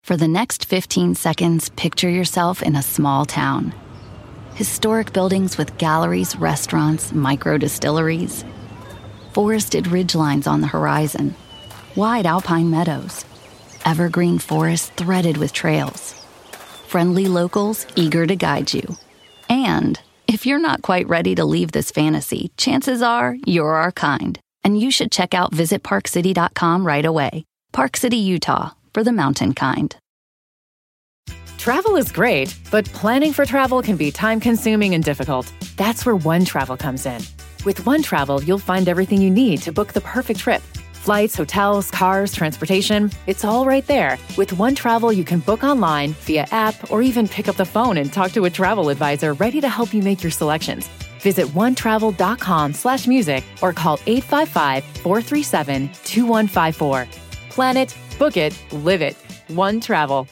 For the next 15 seconds, picture yourself in a small town. Historic buildings with galleries, restaurants, micro-distilleries. Forested ridgelines on the horizon. Wide alpine meadows. Evergreen forests threaded with trails. Friendly locals eager to guide you. And if you're not quite ready to leave this fantasy, chances are you're our kind. And you should check out visitparkcity.com right away. Park City, Utah, for the mountain kind. Travel is great, but planning for travel can be time-consuming and difficult. That's where OneTravel comes in. With OneTravel, you'll find everything you need to book the perfect trip. Flights, hotels, cars, transportation, it's all right there. With OneTravel, you can book online, via app, or even pick up the phone and talk to a travel advisor ready to help you make your selections. Visit onetravel.com/music or call 855-437-2154. Plan it, book it, live it. OneTravel.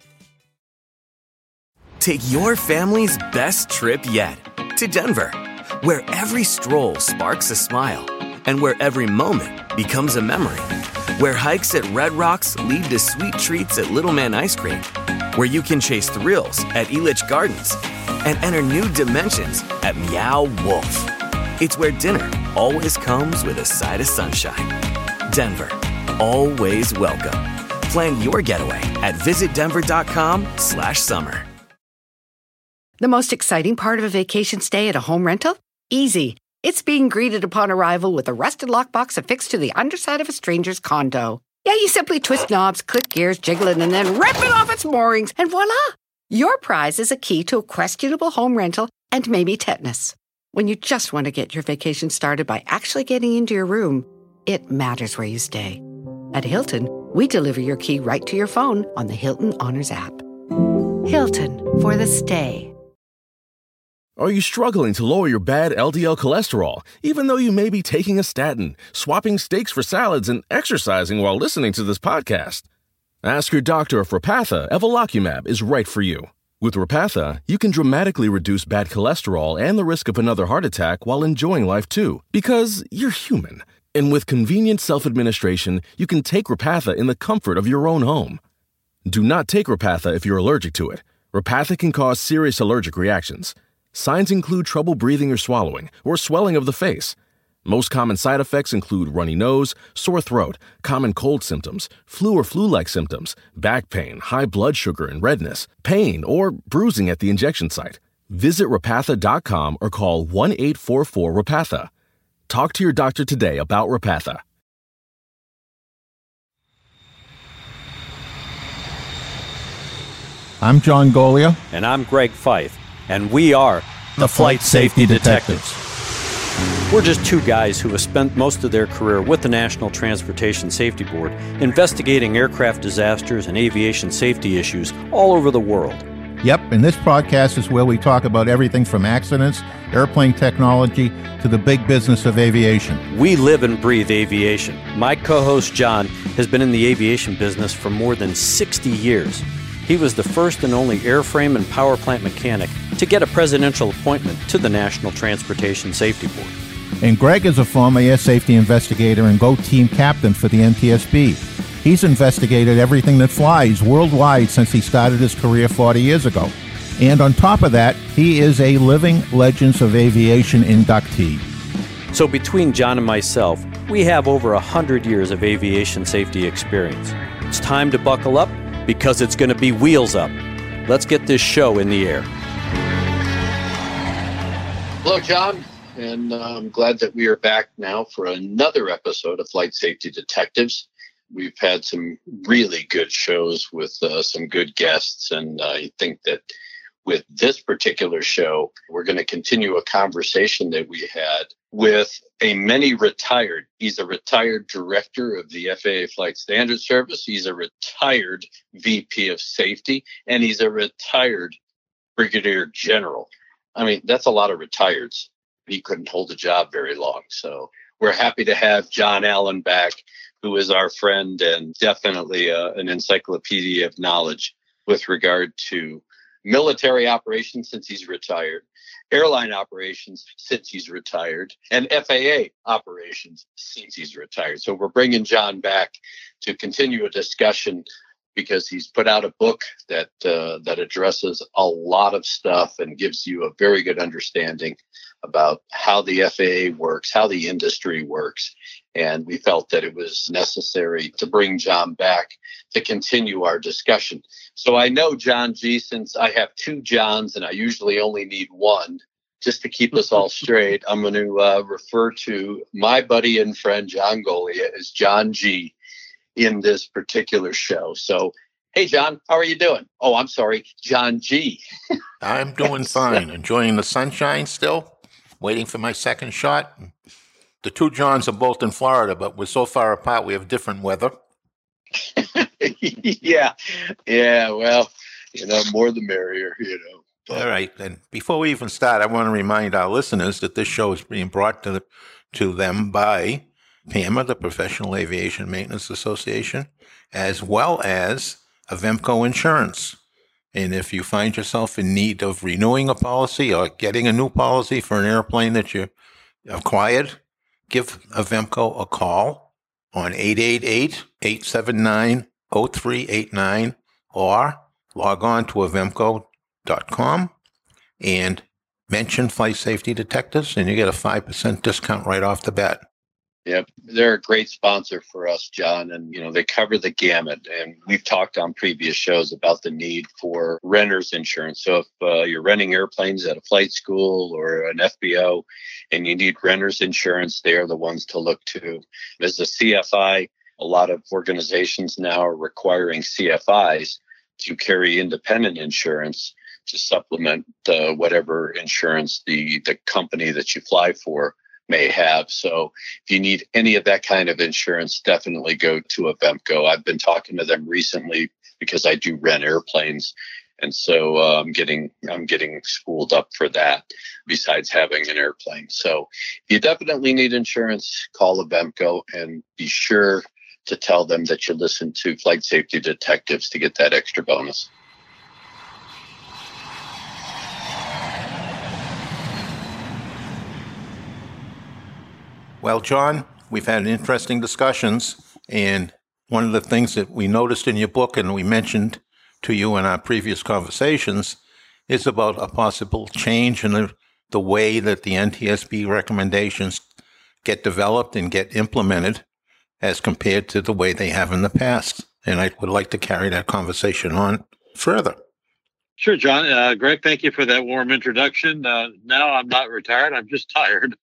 Take your family's best trip yet to Denver, where every stroll sparks a smile and where every moment becomes a memory, where hikes at Red Rocks lead to sweet treats at Little Man Ice Cream, where you can chase thrills at Elitch Gardens and enter new dimensions at Meow Wolf. It's where dinner always comes with a side of sunshine. Denver, always welcome. Plan your getaway at visitdenver.com/summer. The most exciting part of a vacation stay at a home rental? Easy. It's being greeted upon arrival with a rusted lockbox affixed to the underside of a stranger's condo. Yeah, you simply twist knobs, click gears, jiggle it, and then rip it off its moorings, and voila! Your prize is a key to a questionable home rental and maybe tetanus. When you just want to get your vacation started by actually getting into your room, it matters where you stay. At Hilton, we deliver your key right to your phone on the Hilton Honors app. Hilton, for the stay. Are you struggling to lower your bad LDL cholesterol, even though you may be taking a statin, swapping steaks for salads, and exercising while listening to this podcast? Ask your doctor if Repatha Evolocumab is right for you. With Repatha, you can dramatically reduce bad cholesterol and the risk of another heart attack while enjoying life too, because you're human. And with convenient self-administration, you can take Repatha in the comfort of your own home. Do not take Repatha if you're allergic to it. Repatha can cause serious allergic reactions. Signs include trouble breathing or swallowing, or swelling of the face. Most common side effects include runny nose, sore throat, common cold symptoms, flu or flu-like symptoms, back pain, high blood sugar and redness, pain, or bruising at the injection site. Visit Repatha.com or call 1-844-REPATHA. Talk to your doctor today about Repatha. I'm John Golia. And I'm Greg Fife. And we are the Flight Safety Detectives. We're just two guys who have spent most of their career with the National Transportation Safety Board investigating aircraft disasters and aviation safety issues all over the world. Yep, and this podcast is where we talk about everything from accidents, airplane technology, to the big business of aviation. We live and breathe aviation. My co-host John has been in the aviation business for more than 60 years. He was the first and only airframe and power plant mechanic to get a presidential appointment to the National Transportation Safety Board. And Greg is a former air safety investigator and GO team captain for the NTSB. He's investigated everything that flies worldwide since he started his career 40 years ago. And on top of that, he is a Living Legends of Aviation inductee. So between John and myself, we have over 100 years of aviation safety experience. It's time to buckle up, because it's going to be wheels up. Let's get this show in the air. Hello, John, and I'm glad that we are back now for another episode of Flight Safety Detectives. We've had some really good shows with some good guests, and I think that with this particular show, we're going to continue a conversation that we had with he's a retired director of the FAA Flight Standards Service. He's a retired VP of Safety, and he's a retired Brigadier General. I mean, that's a lot of retireds. He couldn't hold a job very long. So we're happy to have John Allen back, who is our friend and definitely an encyclopedia of knowledge with regard to military operations since he's retired, airline operations since he's retired, and FAA operations since he's retired. So we're bringing John back to continue a discussion because he's put out a book that addresses a lot of stuff and gives you a very good understanding about how the FAA works, how the industry works. And we felt that it was necessary to bring John back to continue our discussion. So I know John G., since I have two Johns and I usually only need one, just to keep us all straight, I'm going to refer to my buddy and friend John Golia as John G. in this particular show. So, hey, John, how are you doing? Oh, I'm sorry, John G. I'm doing fine. Enjoying the sunshine still. Waiting for my second shot. The two Johns are both in Florida, but we're so far apart we have different weather. Yeah. Well, more the merrier, But. All right. And before we even start, I want to remind our listeners that this show is being brought to them by PAMA, the Professional Aviation Maintenance Association, as well as Avemco Insurance. And if you find yourself in need of renewing a policy or getting a new policy for an airplane that you acquired, give Avemco a call on 888-879-0389 or log on to avemco.com and mention Flight Safety Detectives, and you get a 5% discount right off the bat. Yep. They're a great sponsor for us, John, and, they cover the gamut. And we've talked on previous shows about the need for renter's insurance. So if you're renting airplanes at a flight school or an FBO and you need renter's insurance, they are the ones to look to. As a CFI, a lot of organizations now are requiring CFIs to carry independent insurance to supplement whatever insurance the company that you fly for may have. So if you need any of that kind of insurance, definitely go to Avemco. I've been talking to them recently because I do rent airplanes. And so I'm getting schooled up for that besides having an airplane. So if you definitely need insurance, call Avemco and be sure to tell them that you listen to Flight Safety Detectives to get that extra bonus. Well, John, we've had interesting discussions, and one of the things that we noticed in your book and we mentioned to you in our previous conversations is about a possible change in the way that the NTSB recommendations get developed and get implemented as compared to the way they have in the past. And I would like to carry that conversation on further. Sure, John. Greg, thank you for that warm introduction. Now I'm not retired. I'm just tired.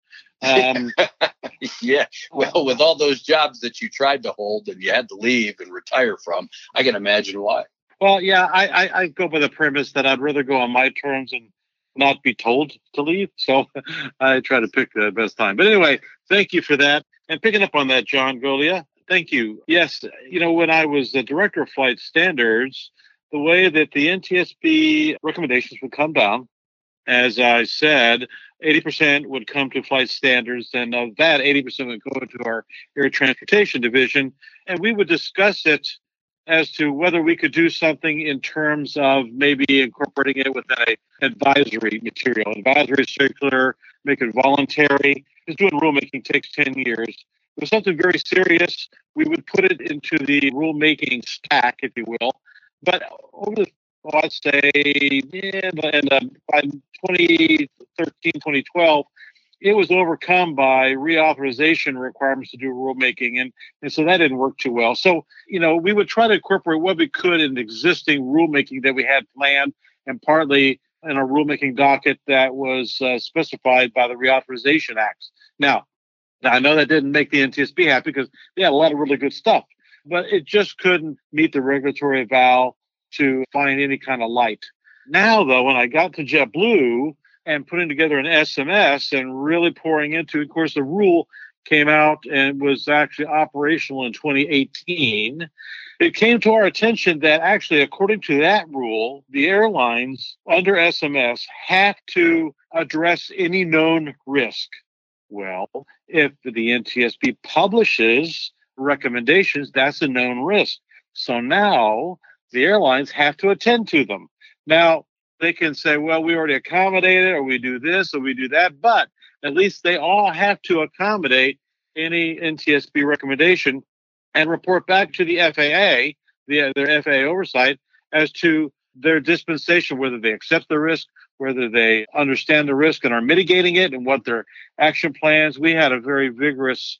Yeah. Well, with all those jobs that you tried to hold and you had to leave and retire from, I can imagine why. Well, yeah, I go by the premise that I'd rather go on my terms and not be told to leave. So I try to pick the best time. But anyway, thank you for that. And picking up on that, John Golia, thank you. Yes, when I was the director of flight standards, the way that the NTSB recommendations would come down, as I said, 80% would come to flight standards, and of that, 80% would go to our air transportation division, and we would discuss it as to whether we could do something in terms of maybe incorporating it with an advisory material, advisory circular, make it voluntary. Because doing rulemaking takes 10 years. If it was something very serious, we would put it into the rulemaking stack, if you will. But over the I'd say by 2013, 2012, it was overcome by reauthorization requirements to do rulemaking. And so that didn't work too well. So, we would try to incorporate what we could in existing rulemaking that we had planned, and partly in a rulemaking docket that was specified by the Reauthorization Acts. Now, I know that didn't make the NTSB happy because they had a lot of really good stuff, but it just couldn't meet the regulatory vow to find any kind of light. Now, though, when I got to JetBlue and putting together an SMS and really pouring into it, of course, the rule came out and was actually operational in 2018. It came to our attention that actually, according to that rule, the airlines under SMS have to address any known risk. Well, if the NTSB publishes recommendations, that's a known risk. So now the airlines have to attend to them. Now, they can say, well, we already accommodated, or we do this, or we do that, but at least they all have to accommodate any NTSB recommendation and report back to the FAA their FAA oversight as to their dispensation, whether they accept the risk, whether they understand the risk and are mitigating it, and what their action plans. We had a very vigorous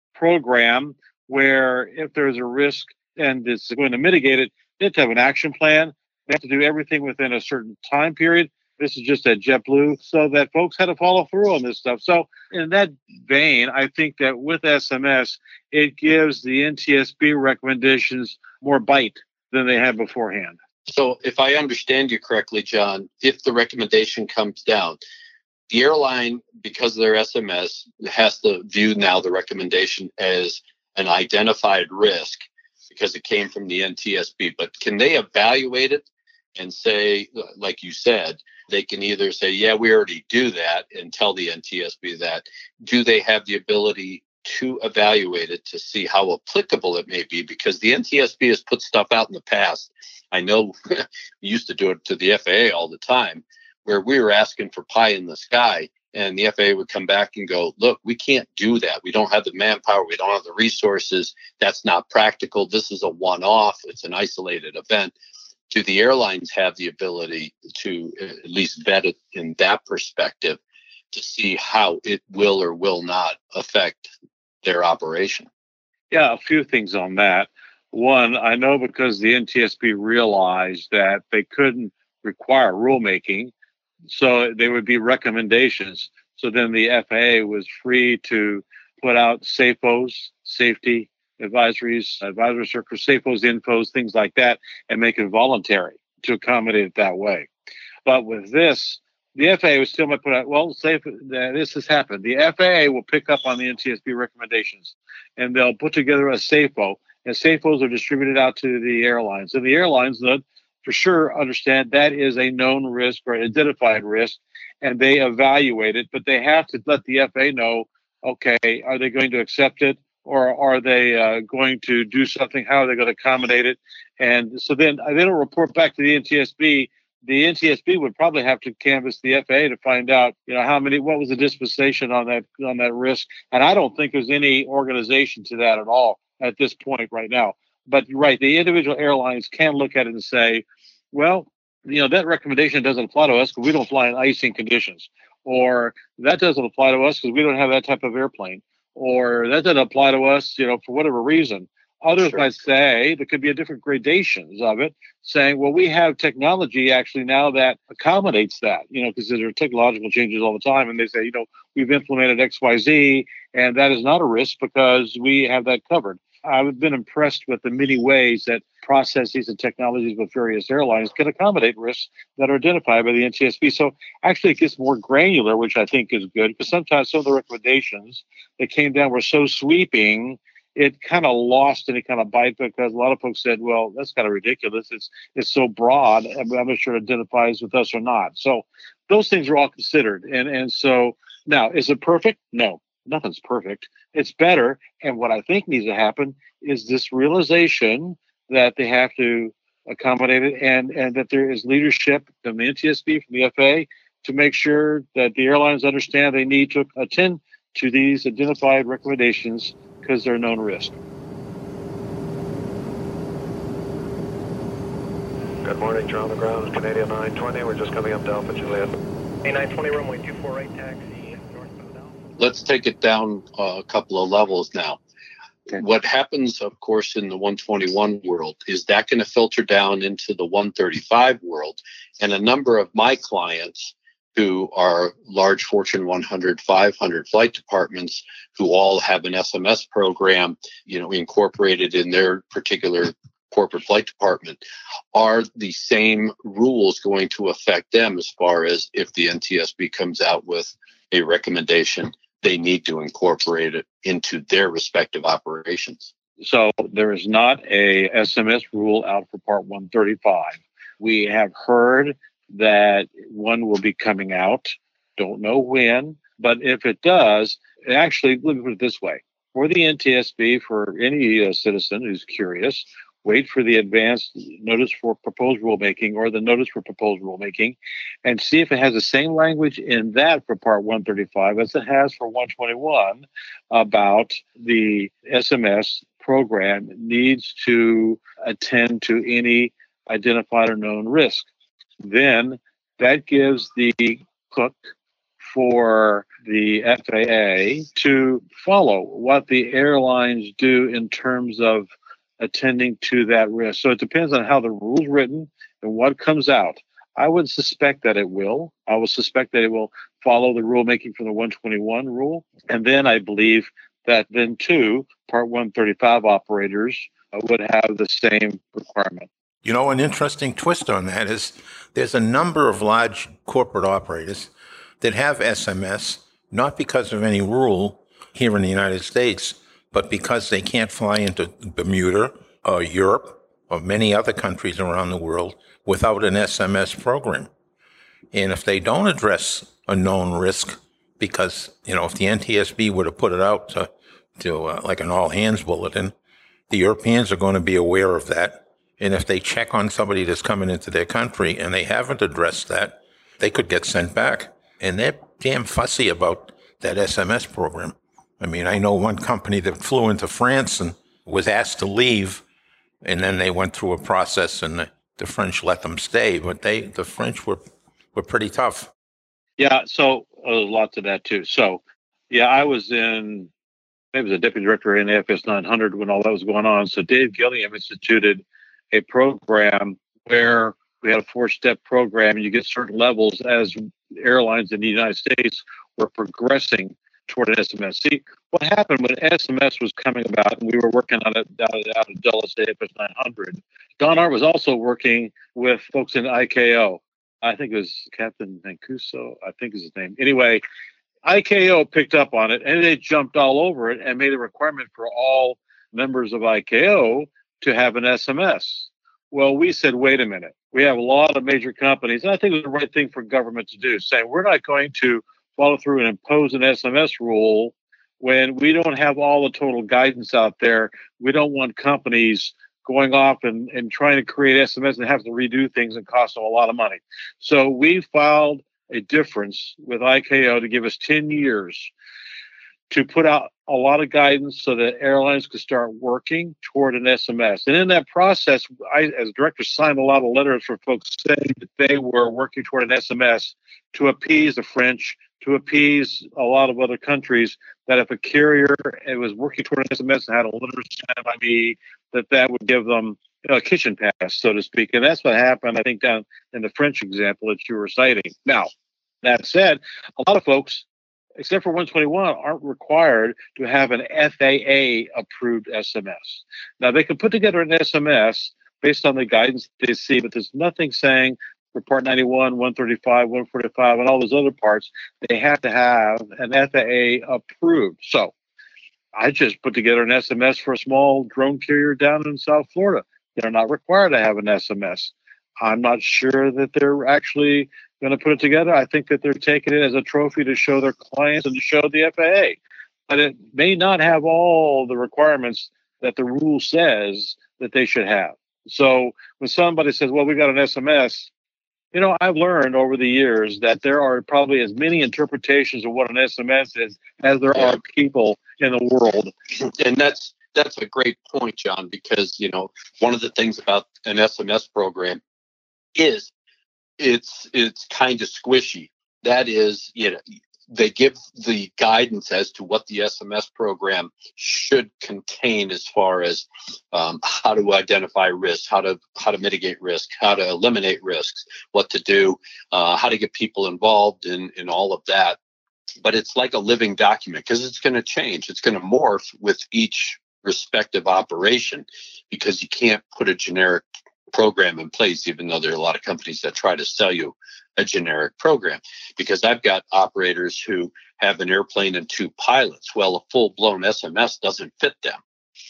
program where if there's a risk and it's going to mitigate it, they have to have an action plan. They have to do everything within a certain time period. This is just at JetBlue, so that folks had to follow through on this stuff. So in that vein, I think that with SMS, it gives the NTSB recommendations more bite than they had beforehand. So if I understand you correctly, John, if the recommendation comes down, the airline, because of their SMS, has to view now the recommendation as an identified risk because it came from the NTSB. But can they evaluate it and say, like you said, they can either say, yeah, we already do that and tell the NTSB that. Do they have the ability to evaluate it to see how applicable it may be? Because the NTSB has put stuff out in the past. I know we used to do it to the FAA all the time, where we were asking for pie in the sky, and the FAA would come back and go, look, we can't do that. We don't have the manpower. We don't have the resources. That's not practical. This is a one-off. It's an isolated event. Do the airlines have the ability to at least vet it in that perspective to see how it will or will not affect their operation? Yeah, a few things on that. One, I know because the NTSB realized that they couldn't require rulemaking, so they would be recommendations. So then the FAA was free to put out SAFOs, safety advisories, advisory circulars, SAFOs, infos, things like that, and make it voluntary to accommodate it that way. But with this, the FAA still might put out, well, say this has happened. The FAA will pick up on the NTSB recommendations, and they'll put together a SAFO, and SAFOs are distributed out to the airlines. And the airlines, for sure, understand that is a known risk or identified risk, and they evaluate it, but they have to let the FAA know, okay, are they going to accept it? Or are they going to do something? How are they going to accommodate it? And so then they'll report back to the NTSB. The NTSB would probably have to canvass the FAA to find out, what was the dispensation on that risk. And I don't think there's any organization to that at all at this point right now. But you're right, the individual airlines can look at it and say, well, that recommendation doesn't apply to us because we don't fly in icing conditions, or that doesn't apply to us because we don't have that type of airplane. Or that doesn't apply to us, for whatever reason. Others might say there could be a different gradations of it, saying, well, we have technology actually now that accommodates that, because there are technological changes all the time. And they say, we've implemented XYZ, and that is not a risk because we have that covered. I've been impressed with the many ways that processes and technologies with various airlines can accommodate risks that are identified by the NTSB. So actually it gets more granular, which I think is good, because sometimes some of the recommendations that came down were so sweeping, it kind of lost any kind of bite because a lot of folks said, well, that's kind of ridiculous. It's so broad. I'm not sure it identifies with us or not. So those things are all considered. And so now, is it perfect? No. Nothing's perfect. It's better. And what I think needs to happen is this realization that they have to accommodate it and that there is leadership from the NTSB, from the FAA, to make sure that the airlines understand they need to attend to these identified recommendations because they're known risk. Good morning, John on the ground, Canadian 920. We're just coming up to Alpha Juliet. A920, runway 248, taxi. Let's take it down a couple of levels now. Okay. What happens, of course, in the 121 world is that going to filter down into the 135 world. And a number of my clients who are large Fortune 100, 500 flight departments who all have an SMS program, incorporated in their particular corporate flight department, are the same rules going to affect them as far as if the NTSB comes out with a recommendation? They need to incorporate it into their respective operations. So there is not a SMS rule out for Part 135. We have heard that one will be coming out. Don't know when, but if it does, actually, let me put it this way. For the NTSB, for any citizen who's curious, wait for the advanced notice for proposed rulemaking or the notice for proposed rulemaking and see if it has the same language in that for Part 135 as it has for 121 about the SMS program needs to attend to any identified or known risk. Then that gives the hook for the FAA to follow what the airlines do in terms of attending to that risk. So it depends on how the rule's written and what comes out. I would suspect that it will. I would suspect that it will follow the rulemaking from the 121 rule. And then I believe that then too, Part 135 operators would have the same requirement. You know, an interesting twist on that is there's a number of large corporate operators that have SMS, not because of any rule here in the United States, but because they can't fly into Bermuda or Europe or many other countries around the world without an SMS program. And if they don't address a known risk, because, you know, if the NTSB were to put it out to like an all-hands bulletin, the Europeans are going to be aware of that. And if they check on somebody that's coming into their country and they haven't addressed that, they could get sent back. And they're damn fussy about that SMS program. I mean, I know one company that flew into France and was asked to leave, and then they went through a process and the French let them stay. But the French were pretty tough. Yeah, so there's a lot to that too. So, yeah, I was maybe the deputy director in AFS 900 when all that was going on. So Dave Gilliam instituted a program where we had a 4-step program, and you get certain levels as airlines in the United States were progressing toward an SMS. See, what happened when SMS was coming about, and we were working on it out of Dulles AFS 900, Don Art was also working with folks in ICAO. I think it was Captain Mancuso, I think is his name. Anyway, ICAO picked up on it, and they jumped all over it and made a requirement for all members of ICAO to have an SMS. Well, we said, wait a minute. We have a lot of major companies, and I think it was the right thing for government to do, saying we're not going to follow through and impose an SMS rule when we don't have all the total guidance out there. We don't want companies going off and trying to create SMS and have to redo things and cost them a lot of money. So we filed a difference with ICAO to give us 10 years to put out a lot of guidance so that airlines could start working toward an SMS. And in that process, I, as director, signed a lot of letters for folks saying that they were working toward an SMS to appease the French, to appease a lot of other countries, that if a carrier was working toward an SMS and had a letter signed by me, that would give them a kitchen pass, so to speak. And that's what happened, I think, down in the French example that you were citing. Now, that said, a lot of folks, except for 121, aren't required to have an FAA-approved SMS. Now, they can put together an SMS based on the guidance they see, but there's nothing saying for Part 91, 135, 145, and all those other parts, they have to have an FAA-approved. So I just put together an SMS for a small drone carrier down in South Florida. They're not required to have an SMS. I'm not sure that they're actually going to put it together. I think that they're taking it as a trophy to show their clients and to show the FAA. But it may not have all the requirements that the rule says that they should have. So when somebody says, well, we got an SMS, you know, I've learned over the years that there are probably as many interpretations of what an SMS is as there are people in the world. And that's a great point, John, because, you know, one of the things about an SMS program is it's kind of squishy. That is, you know, they give the guidance as to what the SMS program should contain as far as how to identify risks, how to mitigate risk, how to eliminate risks, what to do, how to get people involved in all of that. But it's like a living document because it's going to change. It's going to morph with each respective operation because you can't put a generic program in place, even though there are a lot of companies that try to sell you a generic program. Because I've got operators who have an airplane and 2 pilots. Well, a full-blown SMS doesn't fit them.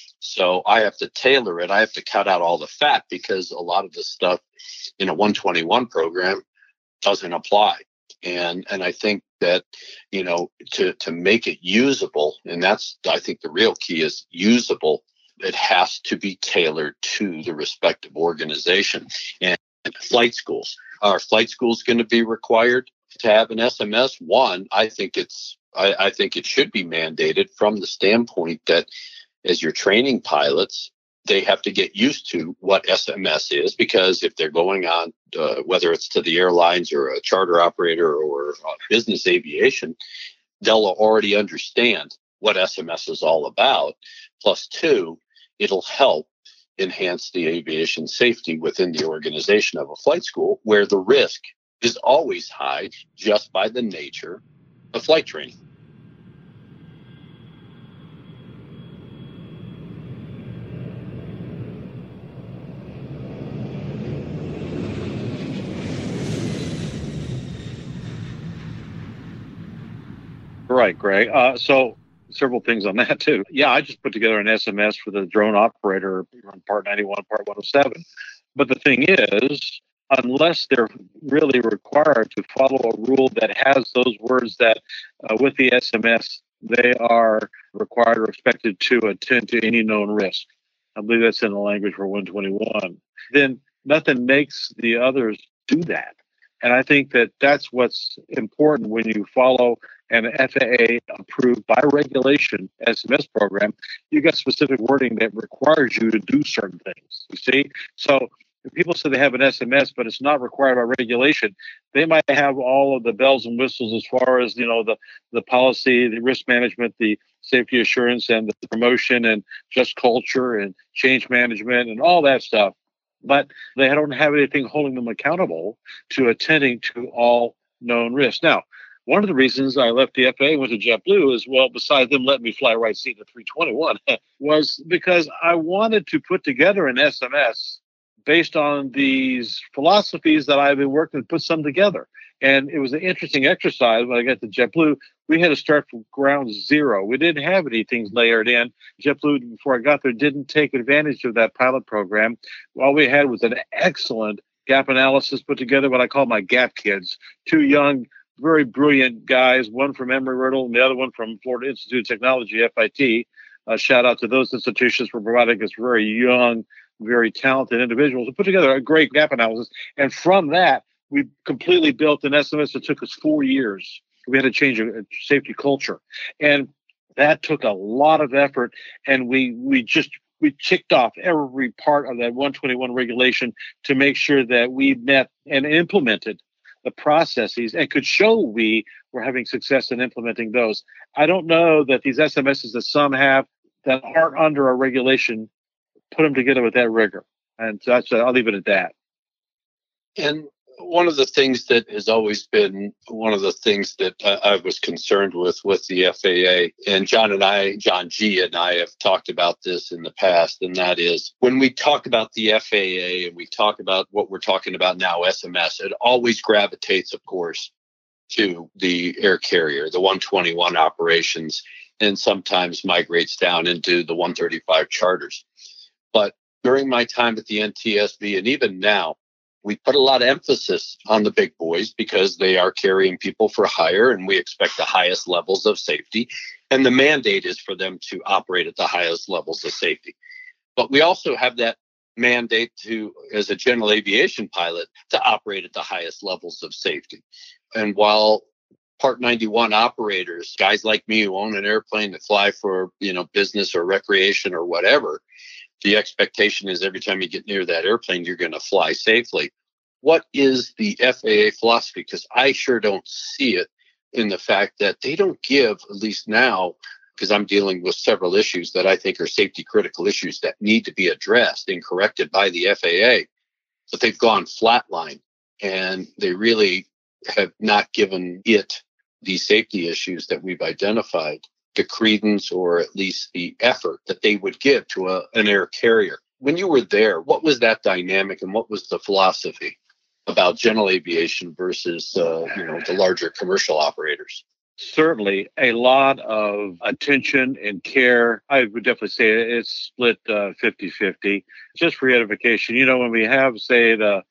So I have to tailor it. I have to cut out all the fat because a lot of the stuff in a 121 program doesn't apply. And I think that, you know, to make it usable, and that's, I think the real key is usable, it has to be tailored to the respective organization. And flight schools, are flight schools going to be required to have an SMS? One, I think it should be mandated from the standpoint that as you're training pilots, they have to get used to what SMS is, because if they're going on, whether it's to the airlines or a charter operator or business aviation, they'll already understand what SMS is all about. Plus, two, it'll help enhance the aviation safety within the organization of a flight school, where the risk is always high just by the nature of flight training. Right, Greg. So several things on that too. Yeah, I just put together an SMS for the drone operator on Part 91, Part 107. But the thing is, unless they're really required to follow a rule that has those words that with the SMS, they are required or expected to attend to any known risk. I believe that's in the language for 121. Then nothing makes the others do that. And I think that that's what's important when you follow an FAA approved by regulation SMS program. You got specific wording that requires you to do certain things. You see? So if people say they have an SMS, but it's not required by regulation, they might have all of the bells and whistles as far as, the policy, the risk management, the safety assurance, and the promotion, and just culture and change management and all that stuff. But they don't have anything holding them accountable to attending to all known risks. Now, one of the reasons I left the FAA and went to JetBlue is, well, besides them letting me fly right seat in the 321, was because I wanted to put together an SMS based on these philosophies that I've been working to put some together. And it was an interesting exercise. When I got to JetBlue, we had to start from ground zero. We didn't have anything layered in. JetBlue, before I got there, didn't take advantage of that pilot program. All we had was an excellent gap analysis put together, what I call my gap kids. Two young, very brilliant guys, one from Embry-Riddle and the other one from Florida Institute of Technology, FIT. Shout out to those institutions for providing us very young, very talented individuals who put together a great gap analysis. And from that, we completely built an SMS that took us 4 years. We had to change a safety culture. And that took a lot of effort. And we ticked off every part of that 121 regulation to make sure that we met and implemented the processes and could show we were having success in implementing those. I don't know that these SMSs that some have that aren't under a regulation put them together with that rigor. And so I'll leave it at that. And one of the things that has always been one of the things that I was concerned with the FAA, and John G. and I have talked about this in the past, and that is when we talk about the FAA and we talk about what we're talking about now, SMS, it always gravitates, of course, to the air carrier, the 121 operations, and sometimes migrates down into the 135 charters. But during my time at the NTSB, and even now, we put a lot of emphasis on the big boys because they are carrying people for hire, and we expect the highest levels of safety. And the mandate is for them to operate at the highest levels of safety. But we also have that mandate to, as a general aviation pilot, to operate at the highest levels of safety. And while Part 91 operators, guys like me who own an airplane that fly for, business or recreation or whatever, the expectation is every time you get near that airplane, you're going to fly safely. What is the FAA philosophy? Because I sure don't see it in the fact that they don't give, at least now, because I'm dealing with several issues that I think are safety critical issues that need to be addressed and corrected by the FAA, but they've gone flatline and they really have not given it the safety issues that we've identified the credence or at least the effort that they would give to an air carrier. When you were there, what was that dynamic and what was the philosophy about general aviation versus, the larger commercial operators? Certainly a lot of attention and care. I would definitely say it's split 50-50. Just for edification, when we have, say, the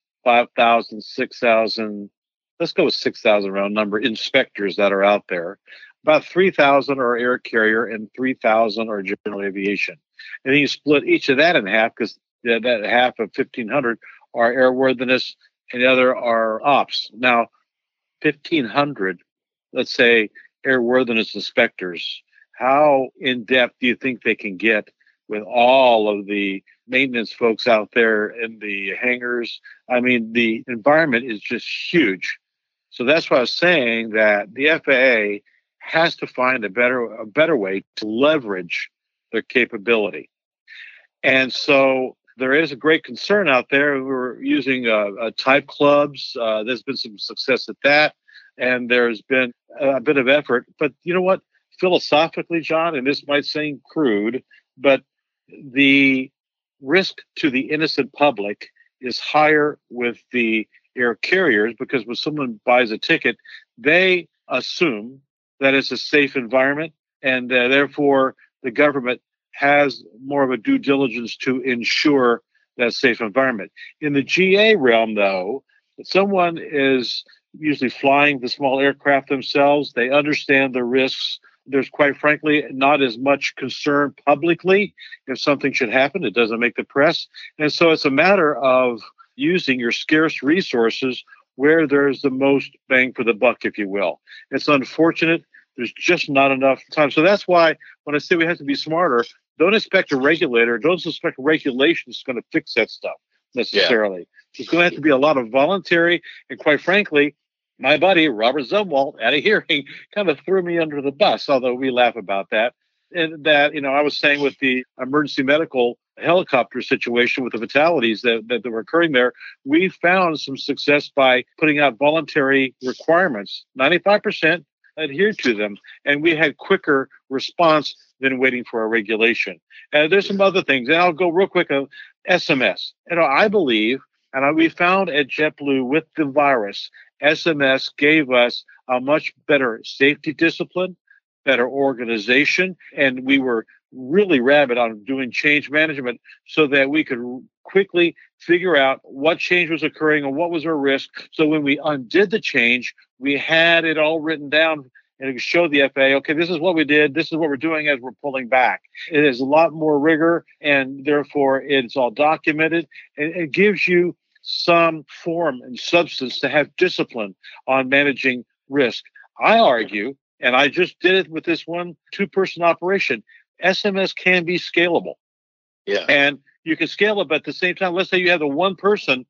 5,000, 6,000, let's go with 6,000 round number, inspectors that are out there, about 3,000 are air carrier and 3,000 are general aviation. And then you split each of that in half because that half of 1,500 are airworthiness and the other are ops. Now, 1,500, let's say, airworthiness inspectors how in-depth do you think they can get with all of the maintenance folks out there in the hangars? I mean, the environment is just huge. So that's why I was saying that the FAA has to find a better way to leverage their capability. And so there is a great concern out there. We're using type clubs. There's been some success at that. And there's been a bit of effort. But you know what? Philosophically, John, and this might seem crude, but the risk to the innocent public is higher with the air carriers, because when someone buys a ticket, they assume that it's a safe environment, and therefore the government has more of a due diligence to ensure that safe environment. In the GA realm, though, someone is usually flying the small aircraft themselves. They understand the risks. There's, quite frankly, not as much concern publicly if something should happen. It doesn't make the press. And so it's a matter of using your scarce resources where there's the most bang for the buck, if you will. It's unfortunate. There's just not enough time. So that's why when I say we have to be smarter, don't expect a regulator, don't expect regulation is going to fix that stuff necessarily. Yeah. There's going to have to be a lot of voluntary, and quite frankly, my buddy, Robert Zumwalt, at a hearing, kind of threw me under the bus, although we laugh about that. And that, I was saying with the emergency medical helicopter situation with the fatalities that were occurring there, we found some success by putting out voluntary requirements. 95% adhered to them, and we had quicker response than waiting for a regulation. And there's some other things, and I'll go real quick. SMS. I believe, and we found at JetBlue with the virus, SMS gave us a much better safety discipline, better organization, and we were really rabid on doing change management so that we could quickly figure out what change was occurring and what was our risk. So when we undid the change, we had it all written down and it showed the FAA, okay, this is what we did. This is what we're doing as we're pulling back. It is a lot more rigor, and therefore it's all documented. And it gives you some form and substance to have discipline on managing risk. I argue, and I just did it with this one 2-person operation, SMS can be scalable. Yeah. And you can scale it, but at the same time, let's say you have a 1-person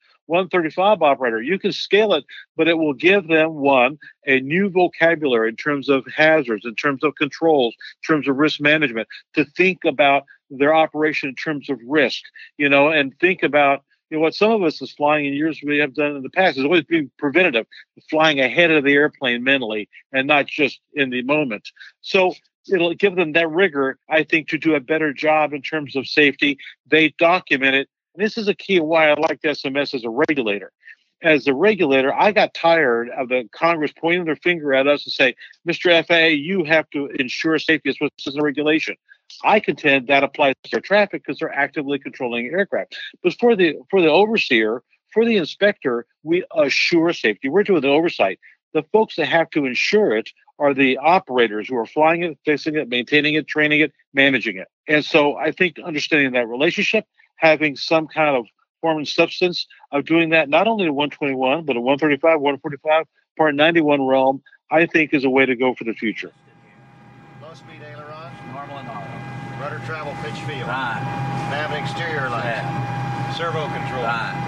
135 operator, you can scale it, but it will give them, a new vocabulary in terms of hazards, in terms of controls, in terms of risk management, to think about their operation in terms of risk, and think about, what some of us is flying in years we have done in the past is always being preventative, flying ahead of the airplane mentally and not just in the moment. So it'll give them that rigor, I think, to do a better job in terms of safety. They document it. And this is a key of why I like SMS as a regulator. As a regulator, I got tired of the Congress pointing their finger at us and say, Mr. FAA, you have to ensure safety. It's what's in the regulation. I contend that applies to air traffic because they're actively controlling aircraft. But for the overseer, for the inspector, we assure safety. We're doing the oversight. The folks that have to ensure it are the operators who are flying it, fixing it, maintaining it, training it, managing it. And so I think understanding that relationship, having some kind of form and substance of doing that, not only in 121, but in 135, 145, Part 91 realm, I think is a way to go for the future. Low speed ailerons, normal and auto. Rudder travel pitch field. Right. Nav and exterior lights. Yeah. Servo control.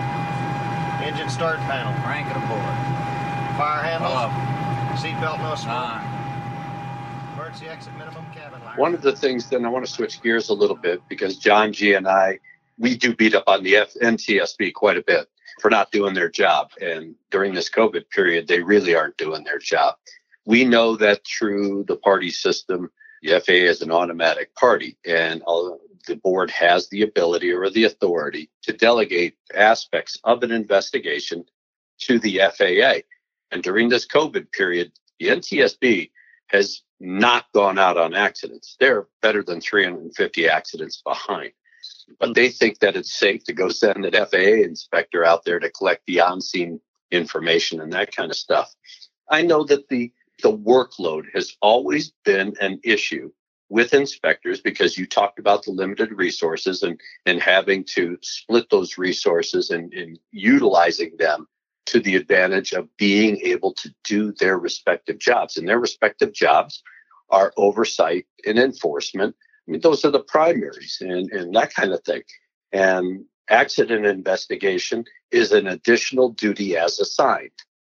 Right. Engine start panel. Crank it aboard. Fire handles. Seatbelt no smoke. Emergency exit minimum cabin light. One of the things, then I want to switch gears a little bit because John G. and I, we do beat up on the NTSB quite a bit for not doing their job. And during this COVID period, they really aren't doing their job. We know that through the party system, the FAA is an automatic party, and the board has the ability or the authority to delegate aspects of an investigation to the FAA. And during this COVID period, the NTSB has not gone out on accidents. They're better than 350 accidents behind. But they think that it's safe to go send an FAA inspector out there to collect the on-scene information and that kind of stuff. I know that the workload has always been an issue with inspectors because you talked about the limited resources and having to split those resources and utilizing them to the advantage of being able to do their respective jobs. And their respective jobs our oversight and enforcement. I mean, those are the primaries and that kind of thing. And accident investigation is an additional duty as assigned.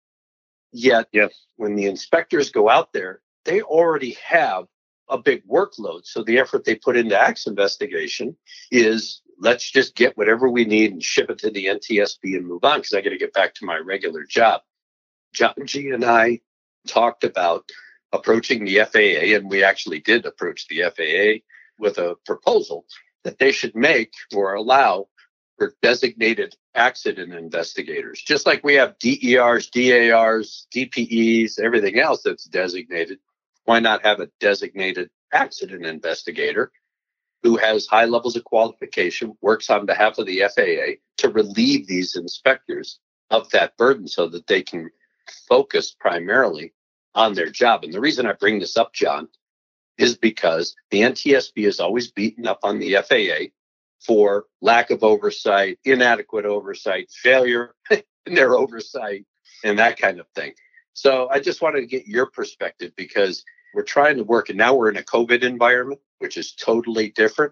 Yet, when the inspectors go out there, they already have a big workload. So the effort they put into accident investigation is, let's just get whatever we need and ship it to the NTSB and move on, because I got to get back to my regular job. John G. and I talked about approaching the FAA, and we actually did approach the FAA with a proposal that they should make or allow for designated accident investigators. Just like we have DERs, DARs, DPEs, everything else that's designated, why not have a designated accident investigator who has high levels of qualification, works on behalf of the FAA to relieve these inspectors of that burden so that they can focus primarily on their job? And the reason I bring this up, John, is because the NTSB is always beaten up on the FAA for lack of oversight, inadequate oversight, failure in their oversight, and that kind of thing. So I just wanted to get your perspective, because we're trying to work, and now we're in a COVID environment, which is totally different.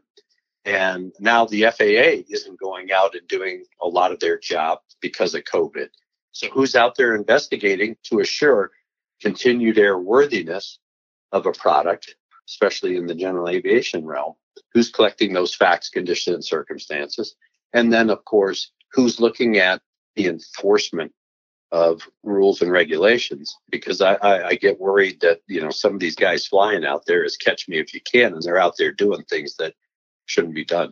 And now the FAA isn't going out and doing a lot of their job because of COVID. So who's out there investigating to assure continued airworthiness of a product, especially in the general aviation realm? Who's collecting those facts, conditions, and circumstances? And then, of course, who's looking at the enforcement of rules and regulations? Because I get worried that, some of these guys flying out there is catch me if you can, and they're out there doing things that shouldn't be done.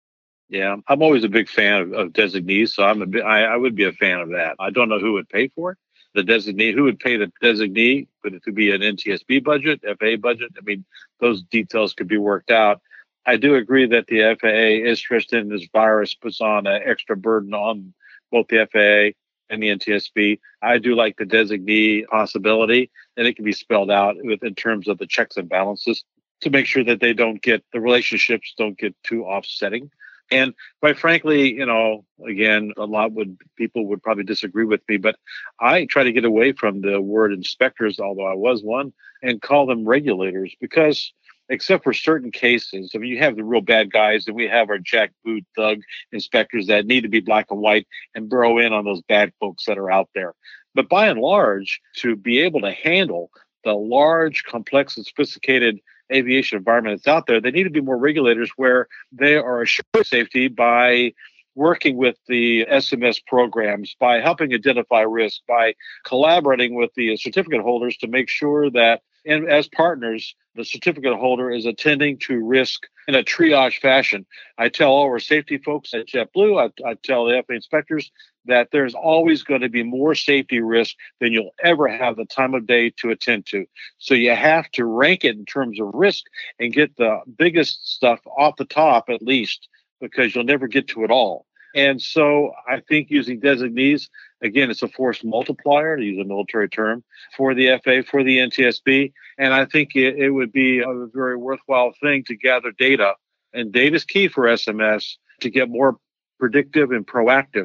Yeah, I'm always a big fan of designees, so I would be a fan of that. I don't know who would pay for it. The designee, who would pay the designee? Would it be an NTSB budget, FAA budget? I mean, those details could be worked out. I do agree that the FAA is stressed in this virus, puts on an extra burden on both the FAA and the NTSB. I do like the designee possibility, and it can be spelled out in terms of the checks and balances to make sure that the relationships don't get too offsetting. And quite frankly, again, people would probably disagree with me, but I try to get away from the word inspectors, although I was one, and call them regulators, because except for certain cases, I mean, you have the real bad guys, and we have our jackboot thug inspectors that need to be black and white and burrow in on those bad folks that are out there. But by and large, to be able to handle the large, complex, and sophisticated aviation environment that's out there, they need to be more regulators where they are assuring safety by working with the SMS programs, by helping identify risk, by collaborating with the certificate holders to make sure that, and as partners, the certificate holder is attending to risk in a triage fashion. I tell all our safety folks at JetBlue, I tell the FAA inspectors that there's always going to be more safety risk than you'll ever have the time of day to attend to. So you have to rank it in terms of risk and get the biggest stuff off the top at least, because you'll never get to it all. And so I think using designees, again, it's a force multiplier, to use a military term, for the FAA, for the NTSB. And I think it would be a very worthwhile thing to gather data. And data is key for SMS to get more predictive and proactive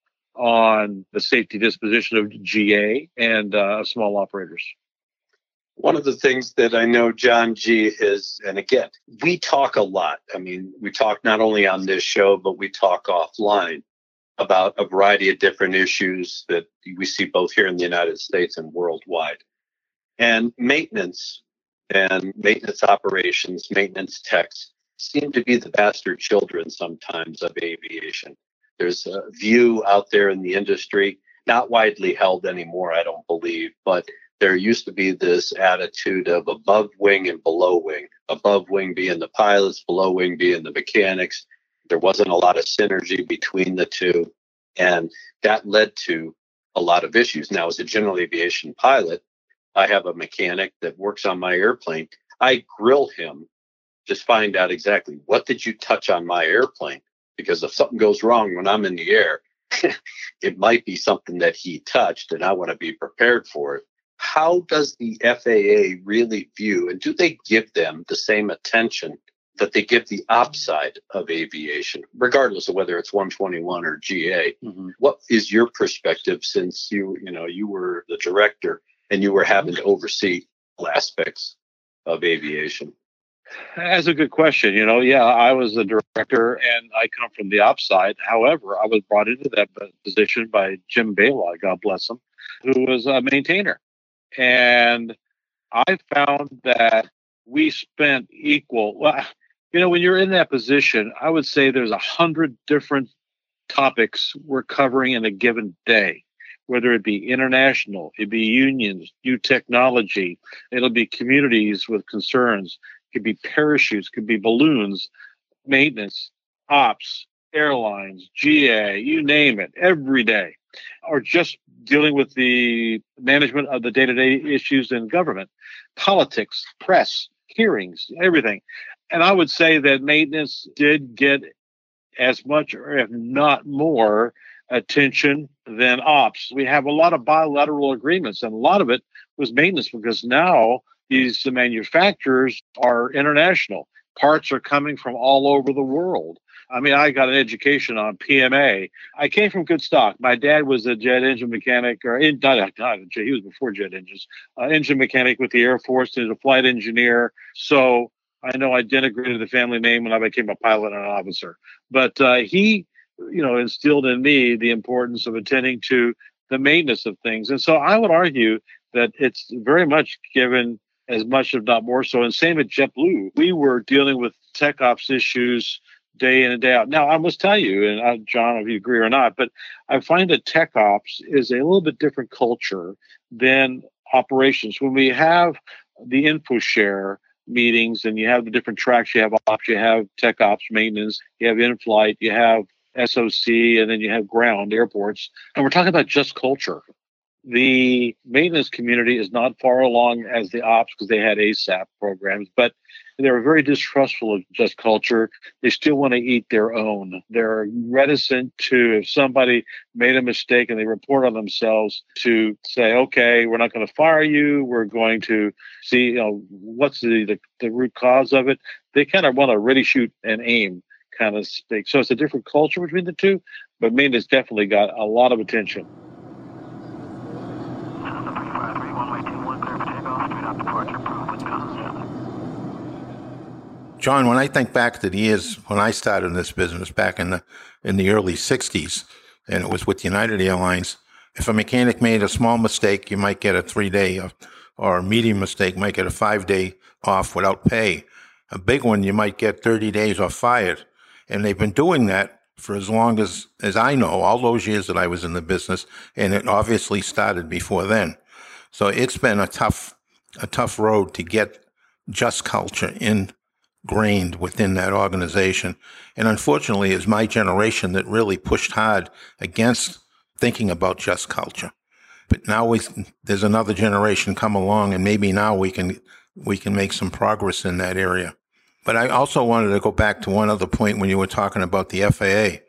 on the safety disposition of GA and small operators. One of the things that I know John G. is, and again, we talk a lot. I mean, we talk not only on this show, but we talk offline about a variety of different issues that we see both here in the United States and worldwide. And maintenance and maintenance operations, maintenance techs seem to be the bastard children sometimes of aviation. There's a view out there in the industry, not widely held anymore, I don't believe, but there used to be this attitude of above wing and below wing, above wing being the pilots, below wing being the mechanics. There wasn't a lot of synergy between the two, and that led to a lot of issues. Now, as a general aviation pilot, I have a mechanic that works on my airplane. I grill him, just find out exactly what did you touch on my airplane, because if something goes wrong when I'm in the air, it might be something that he touched, and I want to be prepared for it. How does the FAA really view, and do they give them the same attention that they give the ops side of aviation, regardless of whether it's 121 or GA? Mm-hmm. What is your perspective, since you were the director and you were having to oversee all aspects? of aviation? That's a good question. Yeah, I was the director and I come from the ops side. However, I was brought into that position by Jim Baylaw, God bless him, who was a maintainer. And I found that we spent when you're in that position, I would say there's 100 different topics we're covering in a given day, whether it be international, it'd be unions, new technology, it'll be communities with concerns, it could be parachutes, it could be balloons, maintenance, ops, airlines, GA, you name it, every day, or just dealing with the management of the day-to-day issues in government, politics, press, hearings, everything. And I would say that maintenance did get as much, or if not more, attention than ops. We have a lot of bilateral agreements, and a lot of it was maintenance because now the manufacturers are international. Parts are coming from all over the world. I mean, I got an education on PMA. I came from good stock. My dad was a jet engine mechanic, he was before jet engines, engine mechanic with the Air Force, and a flight engineer. So I know I denigrated the family name when I became a pilot and an officer. But he, instilled in me the importance of attending to the maintenance of things. And so I would argue that it's very much given as much, if not more so. And same at JetBlue. We were dealing with tech ops issues day in and day out. Now, I must tell you, and John, if you agree or not, but I find that tech ops is a little bit different culture than operations. When we have the InfoShare meetings and you have the different tracks, you have ops, you have tech ops, maintenance, you have in-flight, you have SOC, and then you have ground, airports, and we're talking about just culture. The maintenance community is not far along as the ops because they had ASAP programs, but they were very distrustful of just culture. They still want to eat their own. They're reticent to, if somebody made a mistake and they report on themselves, to say, okay, we're not going to fire you. We're going to see, what's the root cause of it. They kind of want to ready, shoot, and aim kind of speak. So it's a different culture between the two, but maintenance definitely got a lot of attention. John, when I think back to the years when I started in this business back in the early 60s, and it was with United Airlines, if a mechanic made a small mistake, you might get a 3-day, or a medium mistake might get a 5-day off without pay. A big one, you might get 30 days or fired. And they've been doing that for as long as I know, all those years that I was in the business, and it obviously started before then. So it's been a tough road to get just culture ingrained within that organization. And unfortunately, it's my generation that really pushed hard against thinking about just culture. But now there's another generation come along, and maybe now we can make some progress in that area. But I also wanted to go back to one other point when you were talking about the FAA.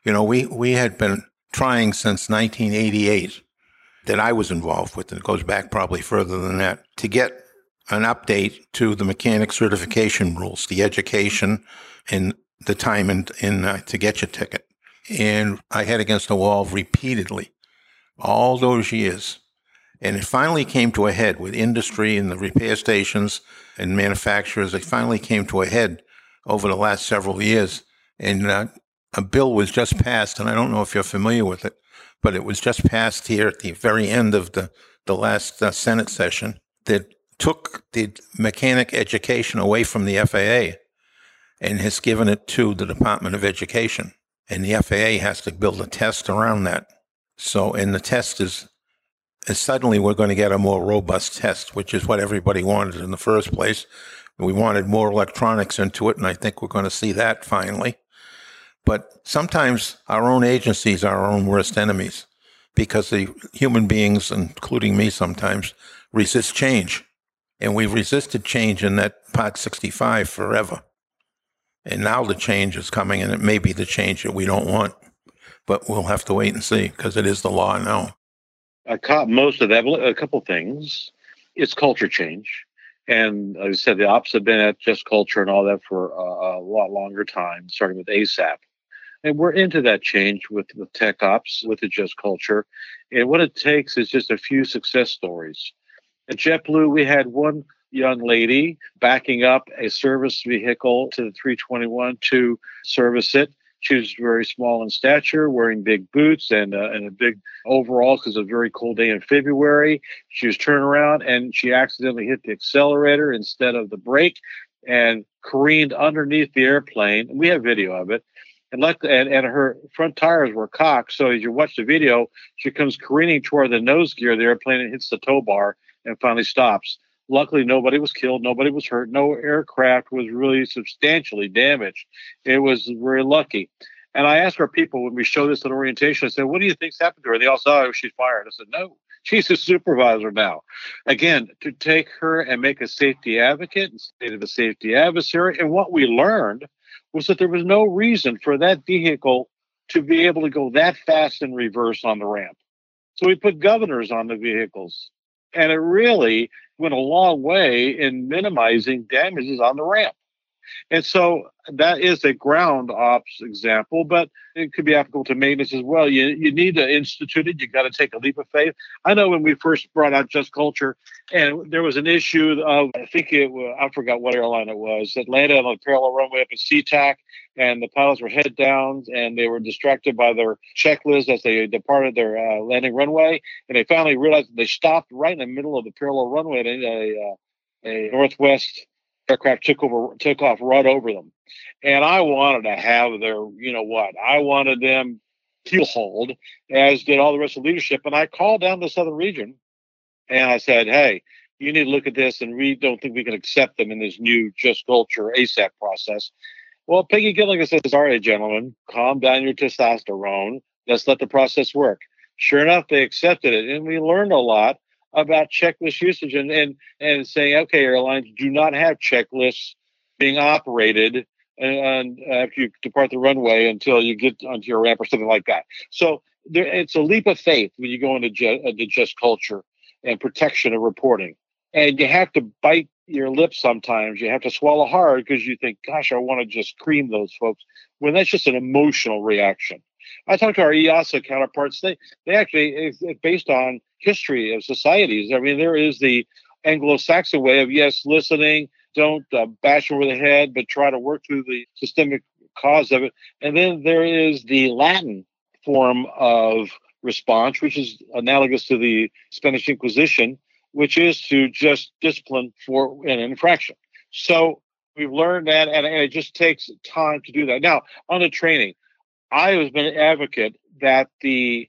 We had been trying since 1988 that I was involved with, and it goes back probably further than that, to get an update to the mechanic certification rules, the education and the time to get your ticket. And I had against the wall repeatedly all those years. And it finally came to a head with industry and the repair stations and manufacturers. It finally came to a head over the last several years. And a bill was just passed, and I don't know if you're familiar with it, but it was just passed here at the very end of the last Senate session that took the mechanic education away from the FAA and has given it to the Department of Education. And the FAA has to build a test around that. So, and the test is suddenly we're going to get a more robust test, which is what everybody wanted in the first place. We wanted more electronics into it, and I think we're going to see that finally. But sometimes our own agencies are our own worst enemies because the human beings, including me sometimes, resist change. And we've resisted change in that Part 65 forever. And now the change is coming, and it may be the change that we don't want. But we'll have to wait and see because it is the law now. I caught most of that. A couple things. It's culture change. And as I said, the ops have been at just culture and all that for a lot longer time, starting with ASAP. And we're into that change with tech ops, with the just culture. And what it takes is just a few success stories. At JetBlue, we had one young lady backing up a service vehicle to the 321 to service it. She was very small in stature, wearing big boots and a big overall because it was a very cold day in February. She was turning around and she accidentally hit the accelerator instead of the brake and careened underneath the airplane. And we have video of it. And her front tires were cocked. So as you watch the video, she comes careening toward the nose gear of the airplane and hits the tow bar and finally stops. Luckily, nobody was killed. Nobody was hurt. No aircraft was really substantially damaged. It was very lucky. And I asked our people when we showed this at orientation, I said, what do you think's happened to her? And they all said, oh, she's fired. I said, no, she's a supervisor now. Again, to take her and make a safety advocate instead of a safety adversary. And what we learned was that there was no reason for that vehicle to be able to go that fast in reverse on the ramp. So we put governors on the vehicles. And it really went a long way in minimizing damages on the ramp. And so that is a ground ops example, but it could be applicable to maintenance as well. You need to institute it. You got to take a leap of faith. I know when we first brought out Just Culture, and there was an issue of, I forgot what airline it was, that landed on a parallel runway up at SeaTac, and the pilots were head down, and they were distracted by their checklist as they departed their landing runway, and they finally realized that they stopped right in the middle of the parallel runway, and a Northwest aircraft took off right over them. And I wanted to have I wanted them keel-hauled, as did all the rest of the leadership. And I called down the Southern region and I said, hey, you need to look at this, and we don't think we can accept them in this new Just Culture ASAP process. Well, Peggy Gilligan says, all right, gentlemen, calm down your testosterone. Let's let the process work. Sure enough, they accepted it. And we learned a lot about checklist usage and saying, okay, airlines do not have checklists being operated and after you depart the runway until you get onto your ramp or something like that. So it's a leap of faith when you go into Just Culture and protection of reporting. And you have to bite your lip sometimes. You have to swallow hard because you think, gosh, I want to just cream those folks, when that's just an emotional reaction. I talked to our EASA counterparts. They actually, it's based on history of societies. I mean, there is the Anglo-Saxon way of, yes, listening, don't bash over the head, but try to work through the systemic cause of it. And then there is the Latin form of response, which is analogous to the Spanish Inquisition, which is to just discipline for an infraction. So we've learned that, and it just takes time to do that. Now, on the training, I have been an advocate that the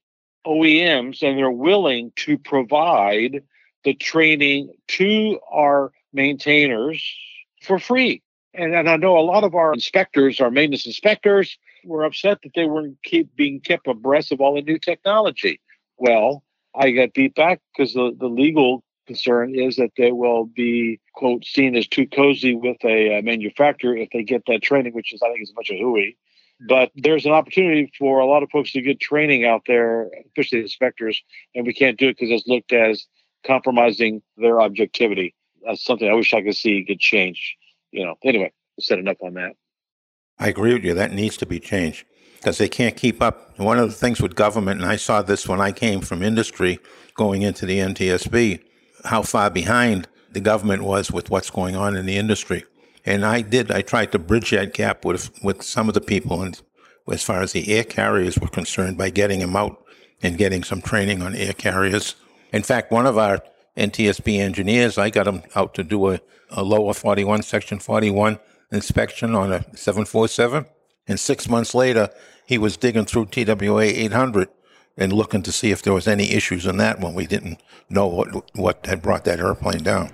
OEMs, and they're willing to provide the training to our maintainers for free. And I know a lot of our inspectors, our maintenance inspectors, were upset that they weren't being kept abreast of all the new technology. Well, I got beat back because the legal concern is that they will be, quote, seen as too cozy with a manufacturer if they get that training, which is, I think, is a bunch of hooey. But there's an opportunity for a lot of folks to get training out there, especially the inspectors, and we can't do it because it's looked as compromising their objectivity. That's something I wish I could see get changed. Anyway, we'll set enough on that. I agree with you. That needs to be changed because they can't keep up. One of the things with government, and I saw this when I came from industry going into the NTSB, how far behind the government was with what's going on in the industry. And I tried to bridge that gap with some of the people, and as far as the air carriers were concerned, by getting them out and getting some training on air carriers. In fact, one of our NTSB engineers, I got him out to do a lower 41, section 41 inspection on a 747. And 6 months later, he was digging through TWA 800 and looking to see if there was any issues in that when we didn't know what had brought that airplane down.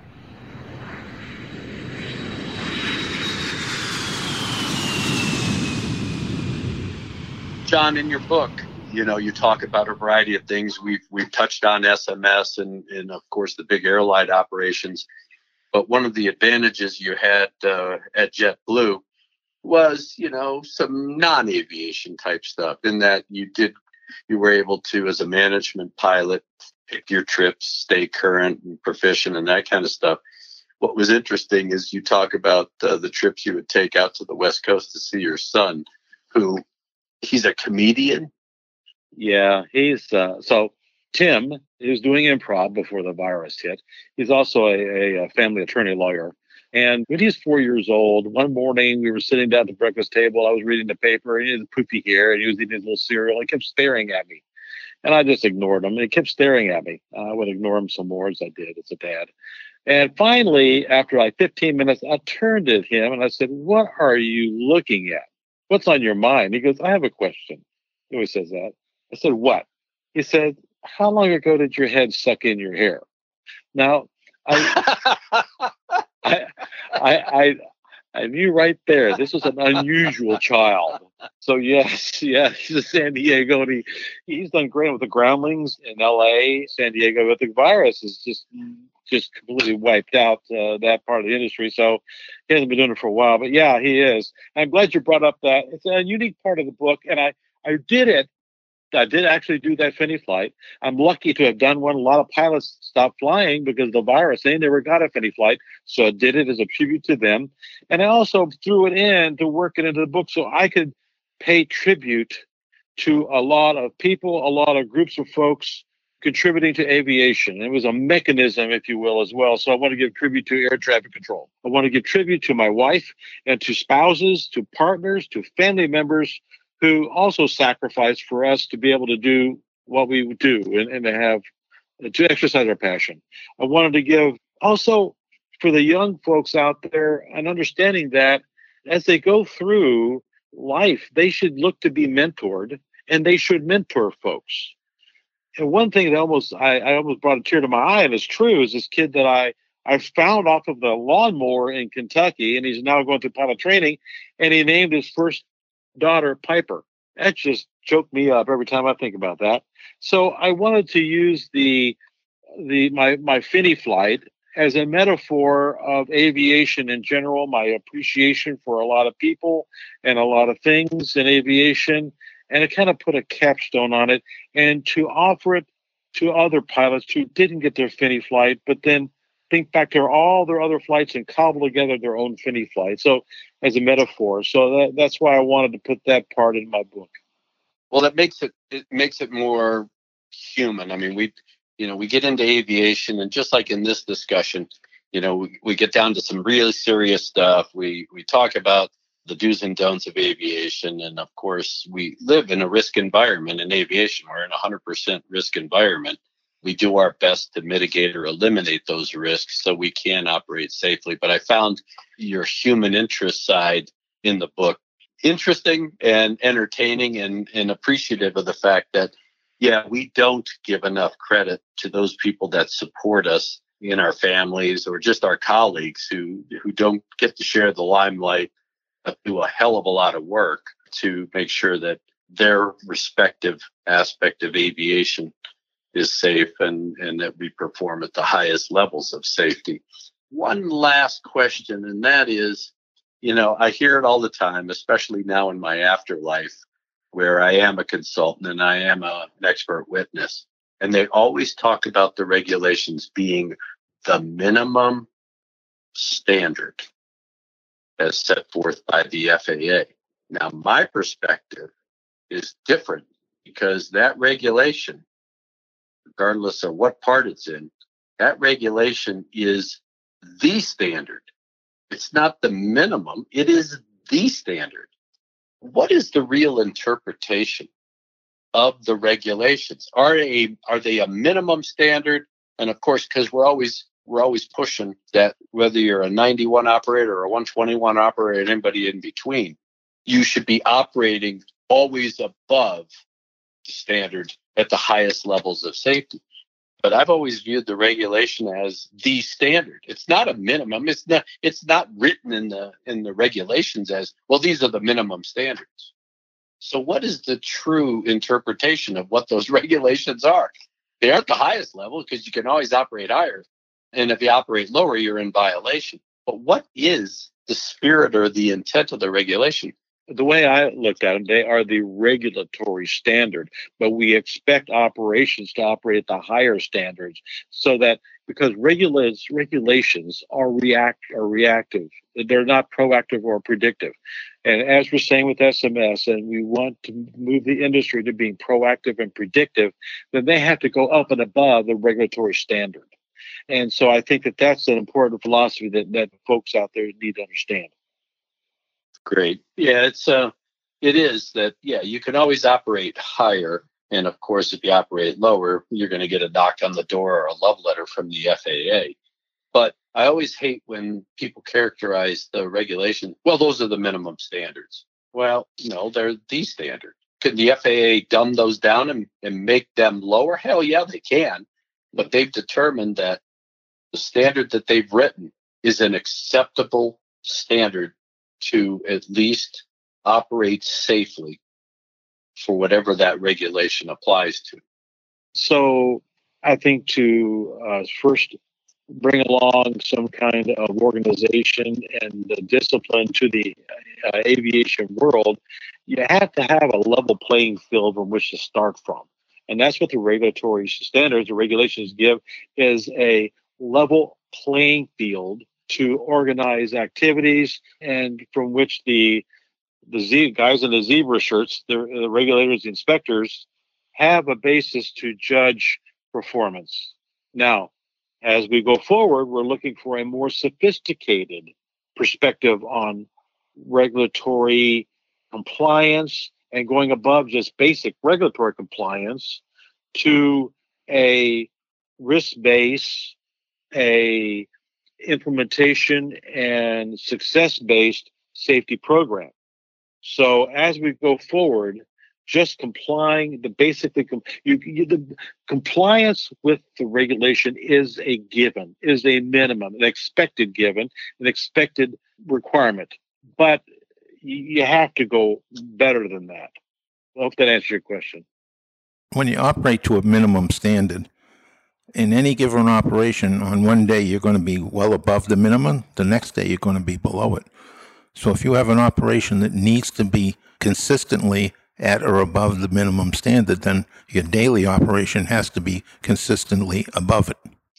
John, in your book, you talk about a variety of things. We've touched on SMS and of course the big airline operations. But one of the advantages you had at JetBlue was, some non-aviation type stuff, in that you were able to, as a management pilot, pick your trips, stay current and proficient and that kind of stuff. What was interesting is you talk about the trips you would take out to the West Coast to see your son, who he's a comedian. Yeah, he's so Tim is doing improv before the virus hit. He's also a family attorney lawyer. And when he's 4 years old, one morning we were sitting down at the breakfast table. I was reading the paper, and he had poopy hair, and he was eating his little cereal. He kept staring at me. And I just ignored him. And he kept staring at me. I would ignore him some more, as I did as a dad. And finally, after like 15 minutes, I turned to him and I said, "What are you looking at? What's on your mind?" He goes, "I have a question." He always says that. I said, "What?" He said, "How long ago did your head suck in your hair?" Now, I knew right there this was an unusual child. So yes, he's a San Diego, and he's done great with the groundlings in L.A., San Diego, but the virus is just completely wiped out that part of the industry. So he hasn't been doing it for a while, but yeah, he is. I'm glad you brought up that. It's a unique part of the book, and I did it. I did actually do that Finney flight. I'm lucky to have done one. A lot of pilots stopped flying because of the virus. They never got a Finney flight, so I did it as a tribute to them. And I also threw it in to work it into the book so I could pay tribute to a lot of people, a lot of groups of folks contributing to aviation. It was a mechanism, if you will, as well. So I want to give tribute to air traffic control. I want to give tribute to my wife and to spouses, to partners, to family members who also sacrificed for us to be able to do what we do and to exercise our passion. I wanted to give also for the young folks out there an understanding that as they go through life, they should look to be mentored, and they should mentor folks. And one thing that I almost brought a tear to my eye, and it's true, is this kid that I found off of the lawnmower in Kentucky, and he's now going through pilot training, and he named his first daughter Piper. That just choked me up every time I think about that. So I wanted to use my Finney flight as a metaphor of aviation in general, my appreciation for a lot of people and a lot of things in aviation, and it kind of put a capstone on it, and to offer it to other pilots who didn't get their Finney flight, but then think back to all their other flights and cobble together their own Finney flight. So as a metaphor. So that's why I wanted to put that part in my book. Well, it makes it more human. I mean, we get into aviation, and just like in this discussion, we get down to some really serious stuff. We talk about the do's and don'ts of aviation. And of course, we live in a risk environment in aviation. We're in a 100% risk environment. We do our best to mitigate or eliminate those risks so we can operate safely. But I found your human interest side in the book interesting and entertaining, and appreciative of the fact that, yeah, we don't give enough credit to those people that support us in our families or just our colleagues who don't get to share the limelight, but do a hell of a lot of work to make sure that their respective aspect of aviation is safe and that we perform at the highest levels of safety. One last question, and that is, I hear it all the time, especially now in my afterlife, where I am a consultant and I am an expert witness. And they always talk about the regulations being the minimum standard as set forth by the FAA. Now, my perspective is different, because that regulation, regardless of what part it's in, that regulation is the standard. It's not the minimum. It is the standard. What is the real interpretation of the regulations? Are they a minimum standard? And of course, because we're always pushing that, whether you're a 91 operator or a 121 operator, anybody in between, you should be operating always above the standard at the highest levels of safety. But I've always viewed the regulation as the standard. It's not a minimum. It's not written in the regulations as, well, these are the minimum standards. So what is the true interpretation of what those regulations are? They aren't the highest level, because you can always operate higher. And if you operate lower, you're in violation. But what is the spirit or the intent of the regulation? the way I looked at them, they are the regulatory standard, but we expect operations to operate at the higher standards, so that because regulations are reactive, they're not proactive or predictive. And as we're saying with SMS, and we want to move the industry to being proactive and predictive, then they have to go up and above the regulatory standard. And so I think that that's an important philosophy that folks out there need to understand. Great. Yeah, it is that, yeah, you can always operate higher. And of course, if you operate lower, you're going to get a knock on the door or a love letter from the FAA. But I always hate when people characterize the regulation, well, those are the minimum standards. Well, no, they're the standard. Could the FAA dumb those down and make them lower? Hell yeah, they can. But they've determined that the standard that they've written is an acceptable standard to at least operate safely for whatever that regulation applies to. So I think to first bring along some kind of organization and discipline to the aviation world, you have to have a level playing field from which to start from. And that's what the regulatory standards, the regulations give, is a level playing field to organize activities, and from which the guys in the zebra shirts, the regulators, the inspectors, have a basis to judge performance. Now, as we go forward, we're looking for a more sophisticated perspective on regulatory compliance and going above just basic regulatory compliance to a risk base, a implementation and success-based safety program. So as we go forward, just complying, the compliance with the regulation is a given, is a minimum, an expected given, an expected requirement. But you have to go better than that. I hope that answers your question. When you operate to a minimum standard, in any given operation, on one day you're going to be well above the minimum, the next day you're going to be below it. So if you have an operation that needs to be consistently at or above the minimum standard, then your daily operation has to be consistently above it.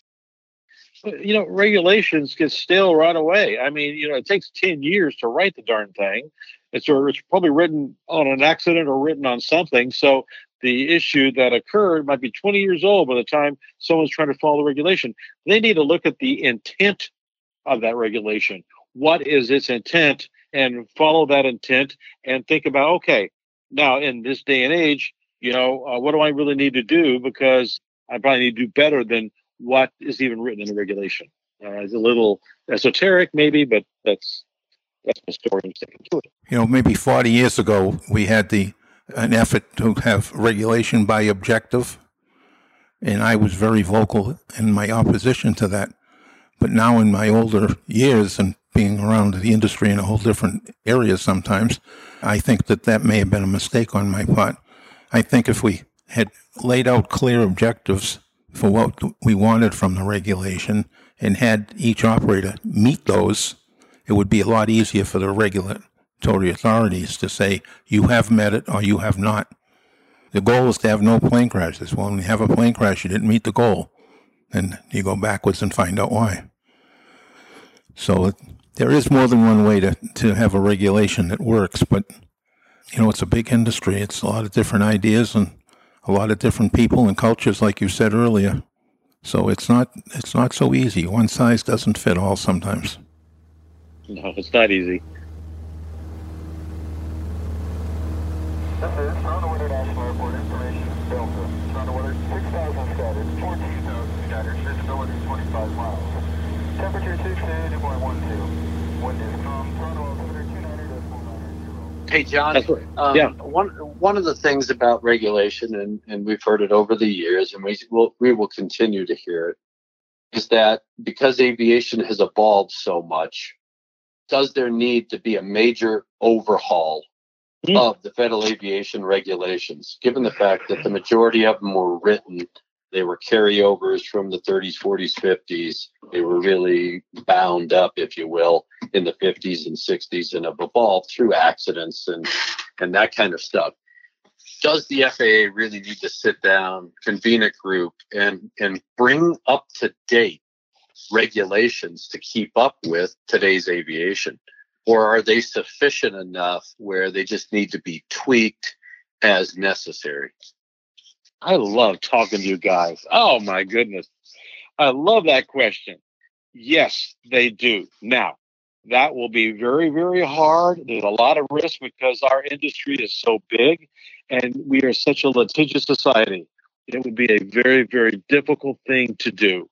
Regulations get stale right away. I mean, it takes 10 years to write the darn thing. It's probably written on an accident or written on something. So the issue that occurred might be 20 years old by the time someone's trying to follow the regulation. They need to look at the intent of that regulation. What is its intent? And follow that intent and think about, okay, now in this day and age, what do I really need to do? Because I probably need to do better than what is even written in the regulation. It's a little esoteric maybe, but that's my story. I'm sticking to it. Maybe 40 years ago, we had an effort to have regulation by objective, and I was very vocal in my opposition to that. But now in my older years and being around the industry in a whole different area sometimes, I think that may have been a mistake on my part. I think if we had laid out clear objectives for what we wanted from the regulation and had each operator meet those, it would be a lot easier for the regulatory authorities to say, you have met it or you have not. The goal is to have no plane crashes. Well, when you have a plane crash, you didn't meet the goal. And you go backwards and find out why. So there is more than one way to have a regulation that works, but it's a big industry. It's a lot of different ideas and a lot of different people and cultures, like you said earlier. So it's not so easy. One size doesn't fit all sometimes. No, it's not easy. This is Toronto International Airport information, Delta. Toronto weather 6,000 scattered, 14,000 scattered, visibility 25 miles. Temperature 62.12. Wind is calm, Toronto altimeter 290.990. Hey, John. That's right. Yeah. One of the things about regulation, and we've heard it over the years, and we will continue to hear it, is that because aviation has evolved so much, does there need to be a major overhaul of the federal aviation regulations, given the fact that the majority of them were written, they were carryovers from the 30s, 40s, 50s. They were really bound up, if you will. in the 50s and 60s and have evolved through accidents and that kind of stuff. Does the FAA really need to sit down, convene a group, and bring up to date regulations to keep up with today's aviation? Or are they sufficient enough where they just need to be tweaked as necessary? I love talking to you guys. Oh, my goodness. I love that question. Yes, they do. Now, that will be very, very hard. There's a lot of risk because our industry is so big and we are such a litigious society. It would be a very, very difficult thing to do.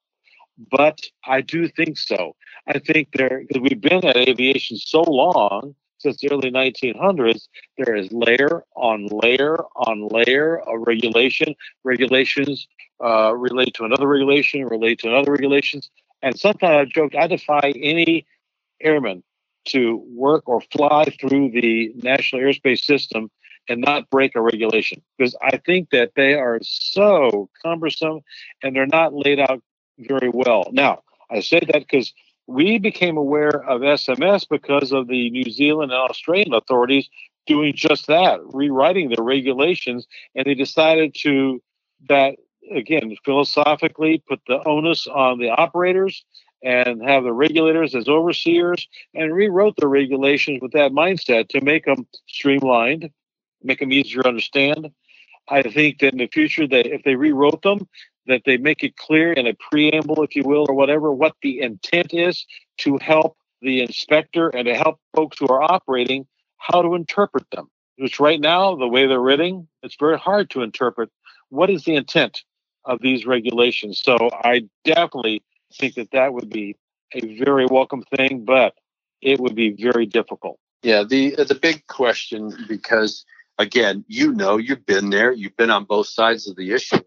But I do think so. I think because we've been at aviation so long, since the early 1900s, there is layer on layer on layer of regulation. Regulations relate to another regulation, relate to another regulations. And sometimes I've joked, I defy any airman to work or fly through the National Airspace System and not break a regulation, because I think that they are so cumbersome and they're not laid out very well. Now, I say that because we became aware of SMS because of the New Zealand and Australian authorities doing just that, rewriting their regulations, and they decided to, that again, philosophically put the onus on the operators and have the regulators as overseers, and rewrote the regulations with that mindset to make them streamlined, make them easier to understand. I think that in the future, that if they rewrote them, that they make it clear in a preamble, if you will, or whatever, what the intent is to help the inspector and to help folks who are operating how to interpret them. Which right now, the way they're written, it's very hard to interpret what is the intent of these regulations. So I definitely think that that would be a very welcome thing, but it would be very difficult. Yeah, the big question, because again, you've been there, you've been on both sides of the issue.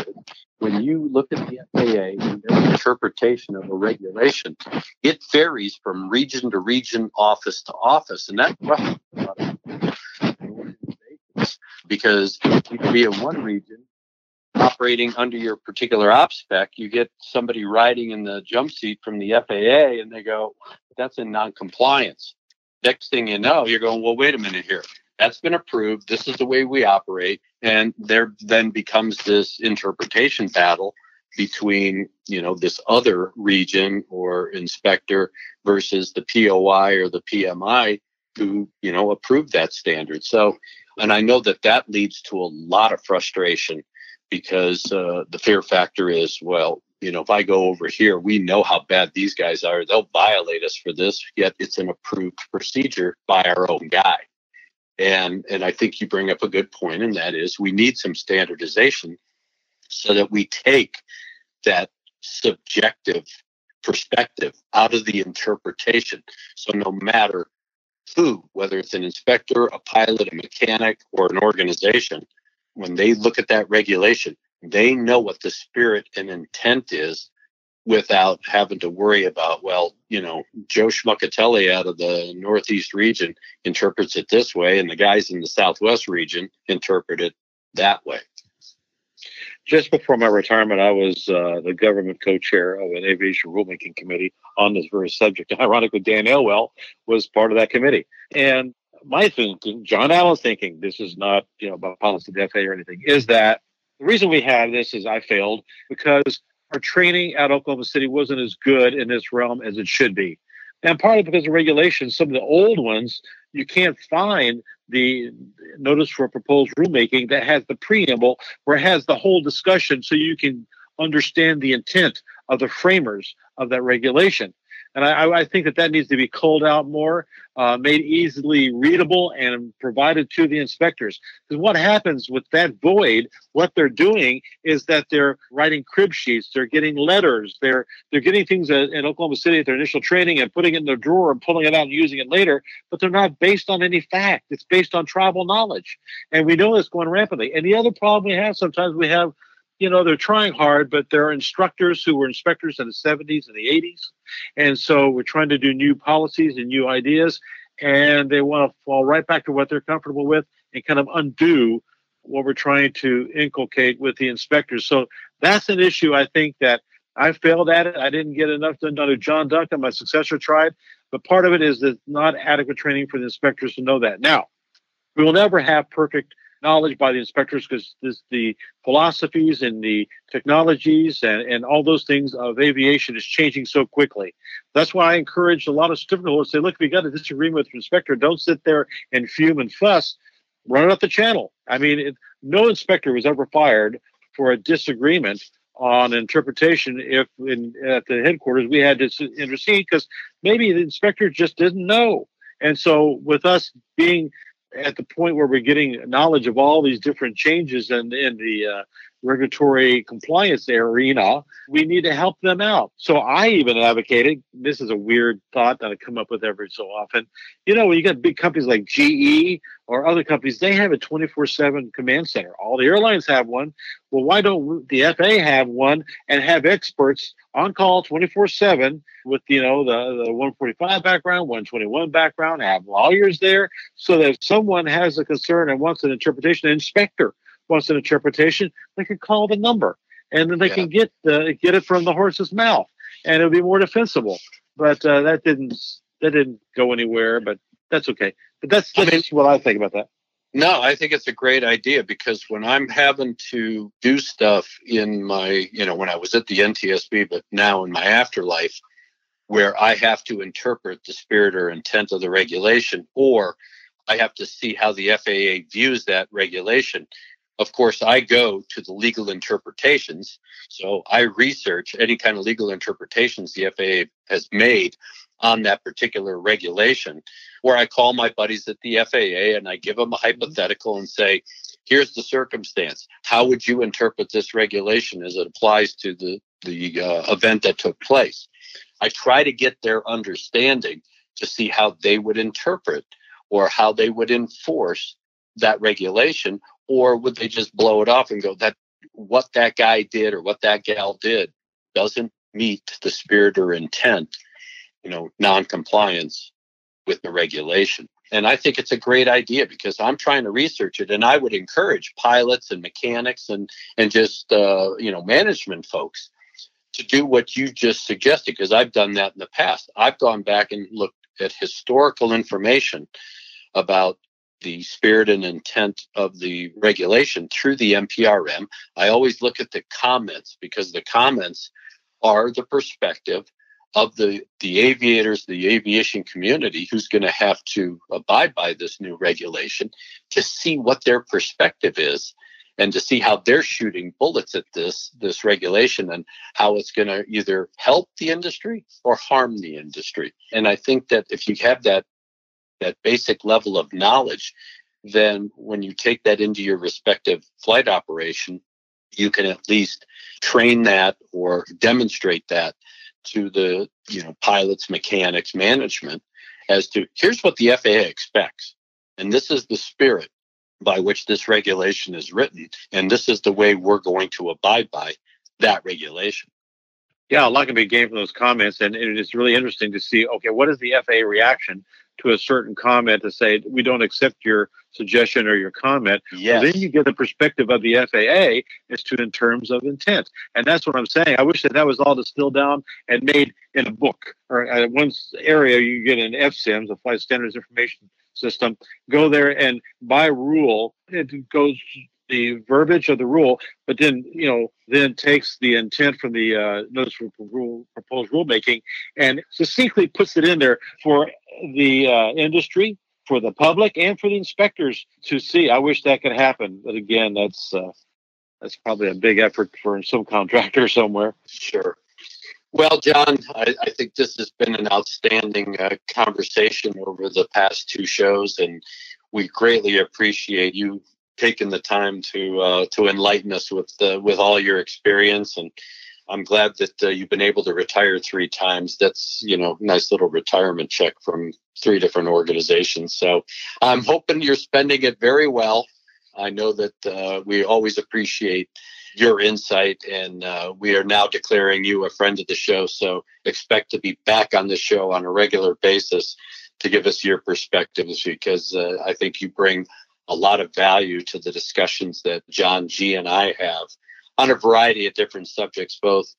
When you look at the FAA and their interpretation of a regulation, it varies from region to region, office to office, and that questions a lot of organizations, because you can be in one region operating under your particular op spec. You get somebody riding in the jump seat from the FAA, and they go, "That's in non-compliance." Next thing you know, you're going, "Well, wait a minute here. That's been approved. This is the way we operate." And there then becomes this interpretation battle between, this other region or inspector versus the POI or the PMI who, approved that standard. So, and I know that leads to a lot of frustration, because the fear factor is, well, if I go over here, we know how bad these guys are. They'll violate us for this, yet it's an approved procedure by our own guy. And I think you bring up a good point, and that is we need some standardization so that we take that subjective perspective out of the interpretation. So no matter who, whether it's an inspector, a pilot, a mechanic, or an organization, when they look at that regulation, they know what the spirit and intent is without having to worry about, well, Joe Schmuckatelli out of the Northeast region interprets it this way, and the guys in the Southwest region interpret it that way. Just before my retirement, I was the government co-chair of an aviation rulemaking committee on this very subject. Ironically, Dan Elwell was part of that committee. And my thinking, John Allen's thinking, this is not about policy of the FAA or anything, is that the reason we have this is I failed because our training at Oklahoma City wasn't as good in this realm as it should be. And partly because of regulations, some of the old ones, you can't find the notice for proposed rulemaking that has the preamble where it has the whole discussion so you can understand the intent of the framers of that regulation. And I think that needs to be culled out more, made easily readable and provided to the inspectors. Because what happens with that void, what they're doing is that they're writing crib sheets, they're getting letters, they're getting things in Oklahoma City at their initial training and putting it in their drawer and pulling it out and using it later, but they're not based on any fact. It's based on tribal knowledge. And we know it's going rampantly. And the other problem we have, sometimes we have, they're trying hard, but there are instructors who were inspectors in the 70s and the 80s. And so we're trying to do new policies and new ideas, and they want to fall right back to what they're comfortable with and kind of undo what we're trying to inculcate with the inspectors. So that's an issue I think that I failed at it. I didn't get enough done to John Duncan, my successor, tried. But part of it is that not adequate training for the inspectors to know that. Now, we will never have perfect knowledge by the inspectors because the philosophies and the technologies and all those things of aviation is changing so quickly. That's why I encourage a lot of certificate holders to say, look, if you got a disagreement with your inspector, don't sit there and fume and fuss. Run it up the channel. I mean, no inspector was ever fired for a disagreement on interpretation if at the headquarters we had to intercede because maybe the inspector just didn't know. And so with us being at the point where we're getting knowledge of all these different changes in the regulatory compliance arena, we need to help them out. So I even advocated, this is a weird thought that I come up with every so often, when you got big companies like GE or other companies, they have a 24/7 command center. All the airlines have one. Well, why don't the FAA have one and have experts on call 24/7 with, the 145 background, 121 background, have lawyers there so that if someone has a concern and wants an interpretation, an inspector wants an interpretation, they can call the number and then they can get it from the horse's mouth and it'll be more defensible. But that didn't go anywhere, but that's okay. But that's what I think about that. No, I think it's a great idea because when I'm having to do stuff in my, when I was at the NTSB, but now in my afterlife, where I have to interpret the spirit or intent of the regulation, or I have to see how the FAA views that regulation. Of course, I go to the legal interpretations. So I research any kind of legal interpretations the FAA has made on that particular regulation, where I call my buddies at the FAA and I give them a hypothetical and say, here's the circumstance. How would you interpret this regulation as it applies to the event that took place? I try to get their understanding to see how they would interpret or how they would enforce that regulation, or would they just blow it off and go that what that guy did or what that gal did doesn't meet the spirit or intent, non-compliance with the regulation. And I think it's a great idea because I'm trying to research it, and I would encourage pilots and mechanics and just management folks to do what you just suggested, because I've done that in the past. I've gone back and looked at historical information about the spirit and intent of the regulation through the NPRM. I always look at the comments because the comments are the perspective of the aviators, the aviation community who's going to have to abide by this new regulation, to see what their perspective is and to see how they're shooting bullets at this regulation and how it's going to either help the industry or harm the industry. And I think that if you have that basic level of knowledge, then when you take that into your respective flight operation, you can at least train that or demonstrate that to the pilots, mechanics, management as to here's what the FAA expects. And this is the spirit by which this regulation is written. And this is the way we're going to abide by that regulation. Yeah, a lot can be gained from those comments. And it's really interesting to see, okay, what is the FAA reaction to a certain comment to say, we don't accept your suggestion or your comment? Yes. Well, then you get the perspective of the FAA as to in terms of intent. And that's what I'm saying. I wish that was all distilled down and made in a book. Or at one area, you get an FSIMS, a Flight Standards Information System. Go there and by rule, it goes the verbiage of the rule, but then, then takes the intent from the notice for proposed rulemaking and succinctly puts it in there for the industry, for the public, and for the inspectors to see. I wish that could happen. But again, that's probably a big effort for some contractor somewhere. Sure. Well, John, I think this has been an outstanding conversation over the past two shows, and we greatly appreciate you taking the time to enlighten us with all your experience. And I'm glad that you've been able to retire 3 times. That's, nice little retirement check from 3 different organizations. So I'm hoping you're spending it very well. I know that we always appreciate your insight, and we are now declaring you a friend of the show. So expect to be back on the show on a regular basis to give us your perspectives, because I think you bring a lot of value to the discussions that John G. and I have on a variety of different subjects, both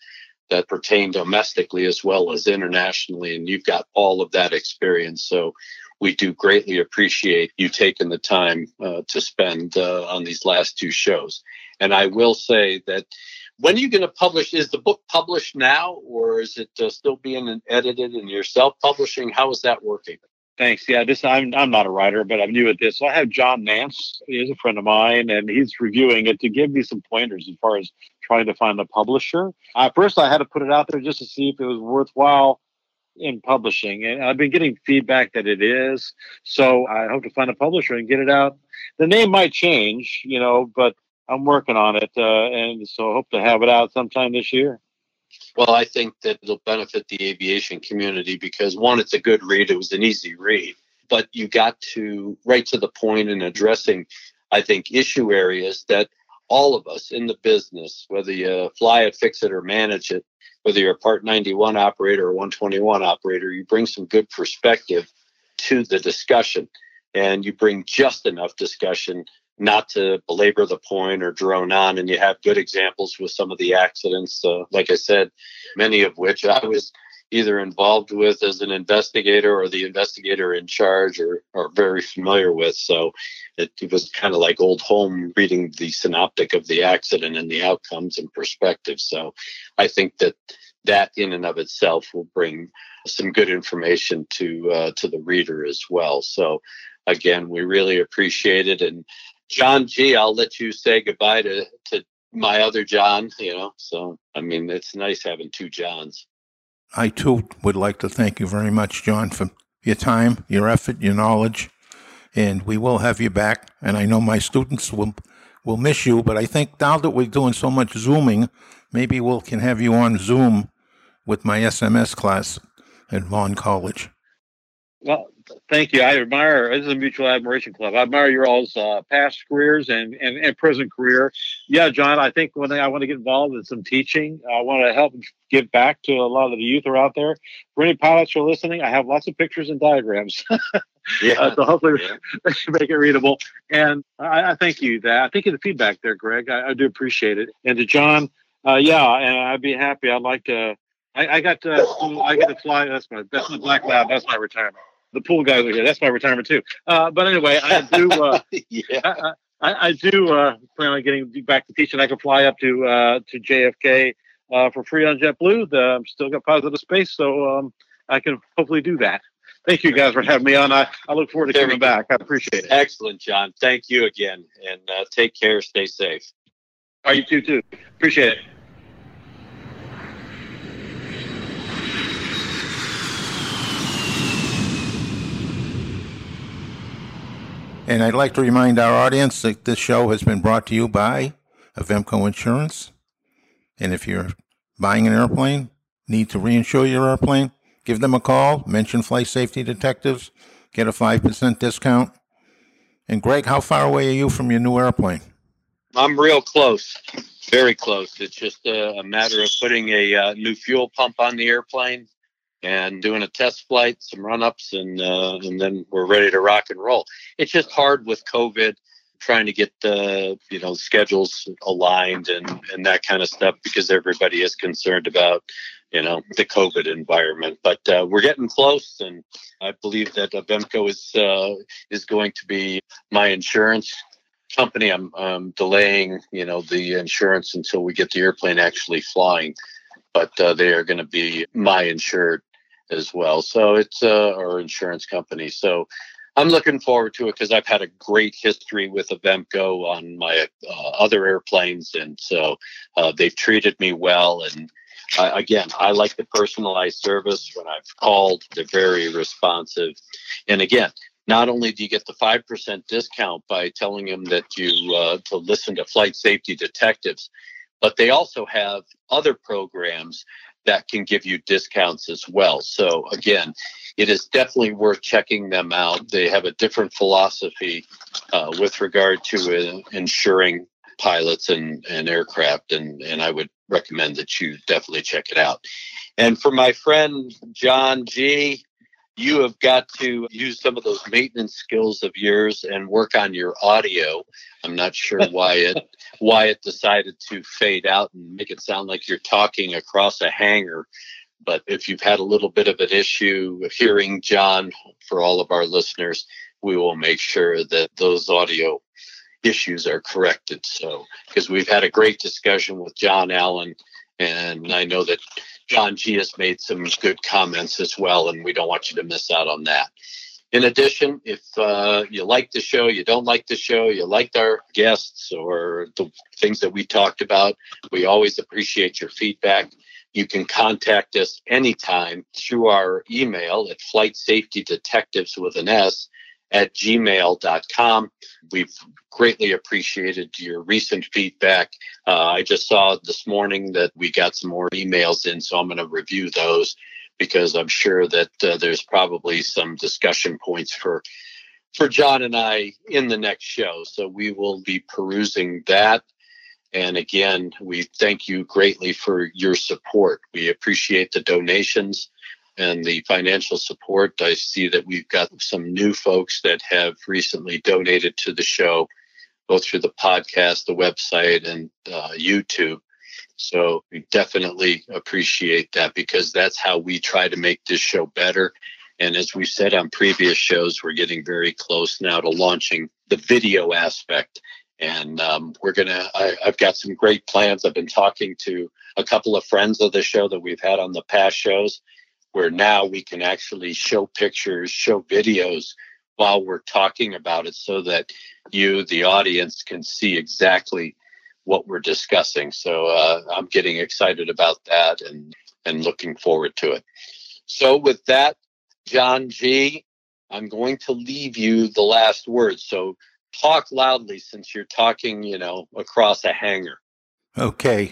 that pertain domestically as well as internationally. And you've got all of that experience. So we do greatly appreciate you taking the time to spend on these last two shows. And I will say that, when are you going to publish? Is the book published now, or is it still being edited and you're self-publishing? How is that working? Thanks. Yeah, I'm not a writer, but I'm new at this. So I have John Nance. He is a friend of mine, and he's reviewing it to give me some pointers as far as trying to find a publisher. First, I had to put it out there just to see if it was worthwhile in publishing, and I've been getting feedback that it is. So I hope to find a publisher and get it out. The name might change, but I'm working on it, and so I hope to have it out sometime this year. Well, I think that it'll benefit the aviation community because, one, it's a good read. It was an easy read. But you got to right to the point in addressing, I think, issue areas that all of us in the business, whether you fly it, fix it, or manage it, whether you're a Part 91 operator or 121 operator, you bring some good perspective to the discussion. And you bring just enough discussion not to belabor the point or drone on. And you have good examples with some of the accidents, like I said, many of which I was either involved with as an investigator or the investigator in charge or very familiar with. So it was kind of like old home reading the synoptic of the accident and the outcomes and perspective. So I think that in and of itself will bring some good information to the reader as well. So again, we really appreciate it. And John G., I'll let you say goodbye to my other John, So, I mean, it's nice having two Johns. I, too, would like to thank you very much, John, for your time, your effort, your knowledge, and we will have you back. And I know my students will miss you, but I think now that we're doing so much Zooming, maybe we can have you on Zoom with my SMS class at Vaughn College. Well, thank you. I admire, this is a mutual admiration club. I admire your all's past careers and present career. Yeah, John, I think I want to get involved in some teaching. I want to help give back to a lot of the youth who are out there. For any pilots who are listening, I have lots of pictures and diagrams. So hopefully make it readable. And I thank you. I thank you for the feedback there, Greg. I do appreciate it. And to John, and I'd be happy. I'd like to. I get to fly. That's my Black Lab. That's my retirement. The pool guys are here. That's my retirement too. But anyway, I do. I do plan on getting back to teaching. I can fly up to JFK for free on JetBlue. I'm still got positive space, so I can hopefully do that. Thank you guys for having me on. I look forward to coming back. I appreciate it. Excellent, John. Thank you again, and take care. Stay safe. All right, you too. Appreciate it. And I'd like to remind our audience that this show has been brought to you by Avemco Insurance. And if you're buying an airplane, need to reinsure your airplane, give them a call, mention Flight Safety Detectives, get a 5% discount. And Greg, how far away are you from your new airplane? I'm real close, very close. It's just a matter of putting a new fuel pump on the airplane and doing a test flight, some run-ups, and then we're ready to rock and roll. It's just hard with COVID, trying to get the schedules aligned and that kind of stuff because everybody is concerned about the COVID environment. But we're getting close, and I believe that Avemco is going to be my insurance company. I'm delaying the insurance until we get the airplane actually flying, but they are going to be my insured as well. So it's our insurance company. So I'm looking forward to it because I've had a great history with Avemco on my other airplanes. And so they've treated me well. And again, I like the personalized service. When I've called, they're very responsive. And again, not only do you get the 5% discount by telling them that you to listen to Flight Safety Detectives, but they also have other programs that can give you discounts as well. So again, it is definitely worth checking them out. They have a different philosophy with regard to insuring pilots and aircraft, and I would recommend that you definitely check it out. And for my friend John G., you have got to use some of those maintenance skills of yours and work on your audio. I'm not sure why it decided to fade out and make it sound like you're talking across a hangar. But if you've had a little bit of an issue hearing John, for all of our listeners, we will make sure that those audio issues are corrected. So, because we've had a great discussion with John Allen, and I know that John G has made some good comments as well, and we don't want you to miss out on that. In addition, if you like the show, you don't like the show, you liked our guests or the things that we talked about, we always appreciate your feedback. You can contact us anytime through our email at flightsafetydetectives@gmail.com. We've greatly appreciated your recent feedback. I just saw this morning that we got some more emails in, so I'm going to review those because I'm sure that there's probably some discussion points for John and I in the next show. So we will be perusing that. And again, we thank you greatly for your support. We appreciate the donations and the financial support. I see that we've got some new folks that have recently donated to the show, both through the podcast, the website, and YouTube. So we definitely appreciate that because that's how we try to make this show better. And as we said on previous shows, we're getting very close now to launching the video aspect. And I've got some great plans. I've been talking to a couple of friends of the show that we've had on the past shows, where now we can actually show pictures, show videos while we're talking about it so that you, the audience, can see exactly what we're discussing. So I'm getting excited about that and looking forward to it. So with that, John G., I'm going to leave you the last word. So talk loudly since you're talking, across a hangar. Okay.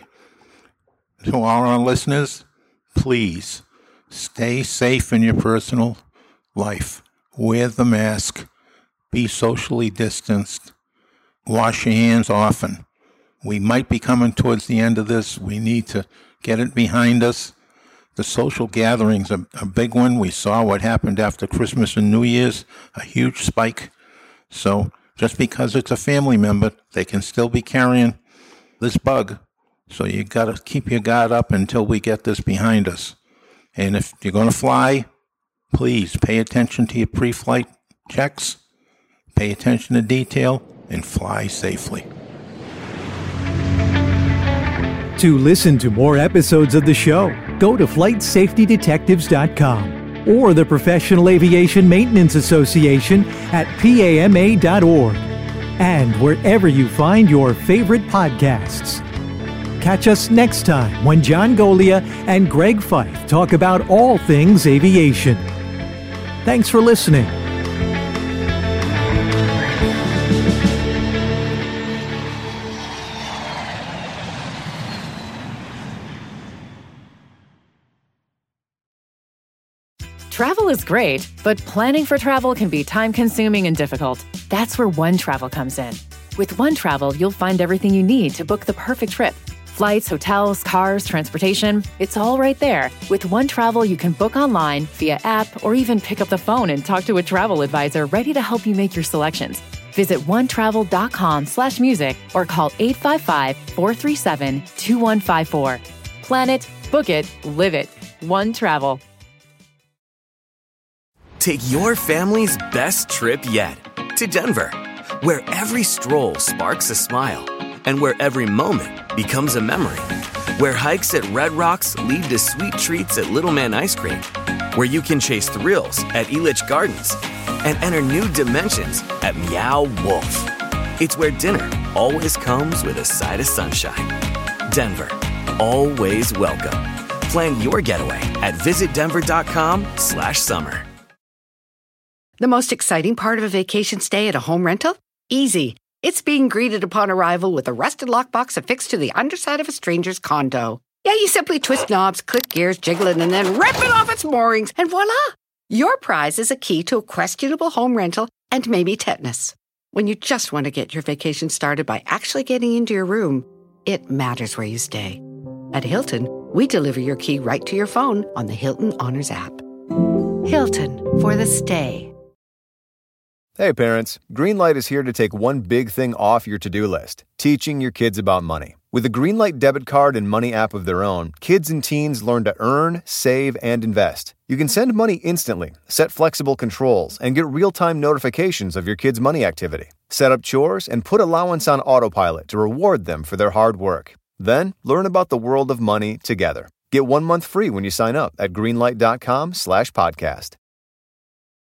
To all our listeners, please stay safe in your personal life. Wear the mask. Be socially distanced. Wash your hands often. We might be coming towards the end of this. We need to get it behind us. The social gatherings are a big one. We saw what happened after Christmas and New Year's, a huge spike. So just because it's a family member, they can still be carrying this bug. So you got to keep your guard up until we get this behind us. And if you're going to fly, please pay attention to your pre-flight checks, pay attention to detail, and fly safely. To listen to more episodes of the show, go to FlightSafetyDetectives.com or the Professional Aviation Maintenance Association at PAMA.org, and wherever you find your favorite podcasts. Catch us next time when John Golia and Greg Fife talk about all things aviation. Thanks for listening. Travel is great, but planning for travel can be time-consuming and difficult. That's where OneTravel comes in. With OneTravel, you'll find everything you need to book the perfect trip. Flights, hotels, cars, transportation, it's all right there. With OneTravel, you can book online, via app, or even pick up the phone and talk to a travel advisor ready to help you make your selections. Visit onetravel.com/music or call 855-437-2154. Plan it, book it, live it. OneTravel. Take your family's best trip yet to Denver, where every stroll sparks a smile and where every moment becomes a memory, where hikes at Red Rocks lead to sweet treats at Little Man Ice Cream, where you can chase thrills at Elitch Gardens and enter new dimensions at Meow Wolf. It's where dinner always comes with a side of sunshine. Denver, always welcome. Plan your getaway at visitdenver.com/summer. The most exciting part of a vacation stay at a home rental? Easy. It's being greeted upon arrival with a rusted lockbox affixed to the underside of a stranger's condo. Yeah, you simply twist knobs, click gears, jiggle it, and then rip it off its moorings, and voila! Your prize is a key to a questionable home rental and maybe tetanus. When you just want to get your vacation started by actually getting into your room, it matters where you stay. At Hilton, we deliver your key right to your phone on the Hilton Honors app. Hilton for the stay. Hey parents, Greenlight is here to take one big thing off your to-do list, teaching your kids about money. With a Greenlight debit card and money app of their own, kids and teens learn to earn, save, and invest. You can send money instantly, set flexible controls, and get real-time notifications of your kids' money activity. Set up chores and put allowance on autopilot to reward them for their hard work. Then, learn about the world of money together. Get 1 month free when you sign up at greenlight.com/podcast.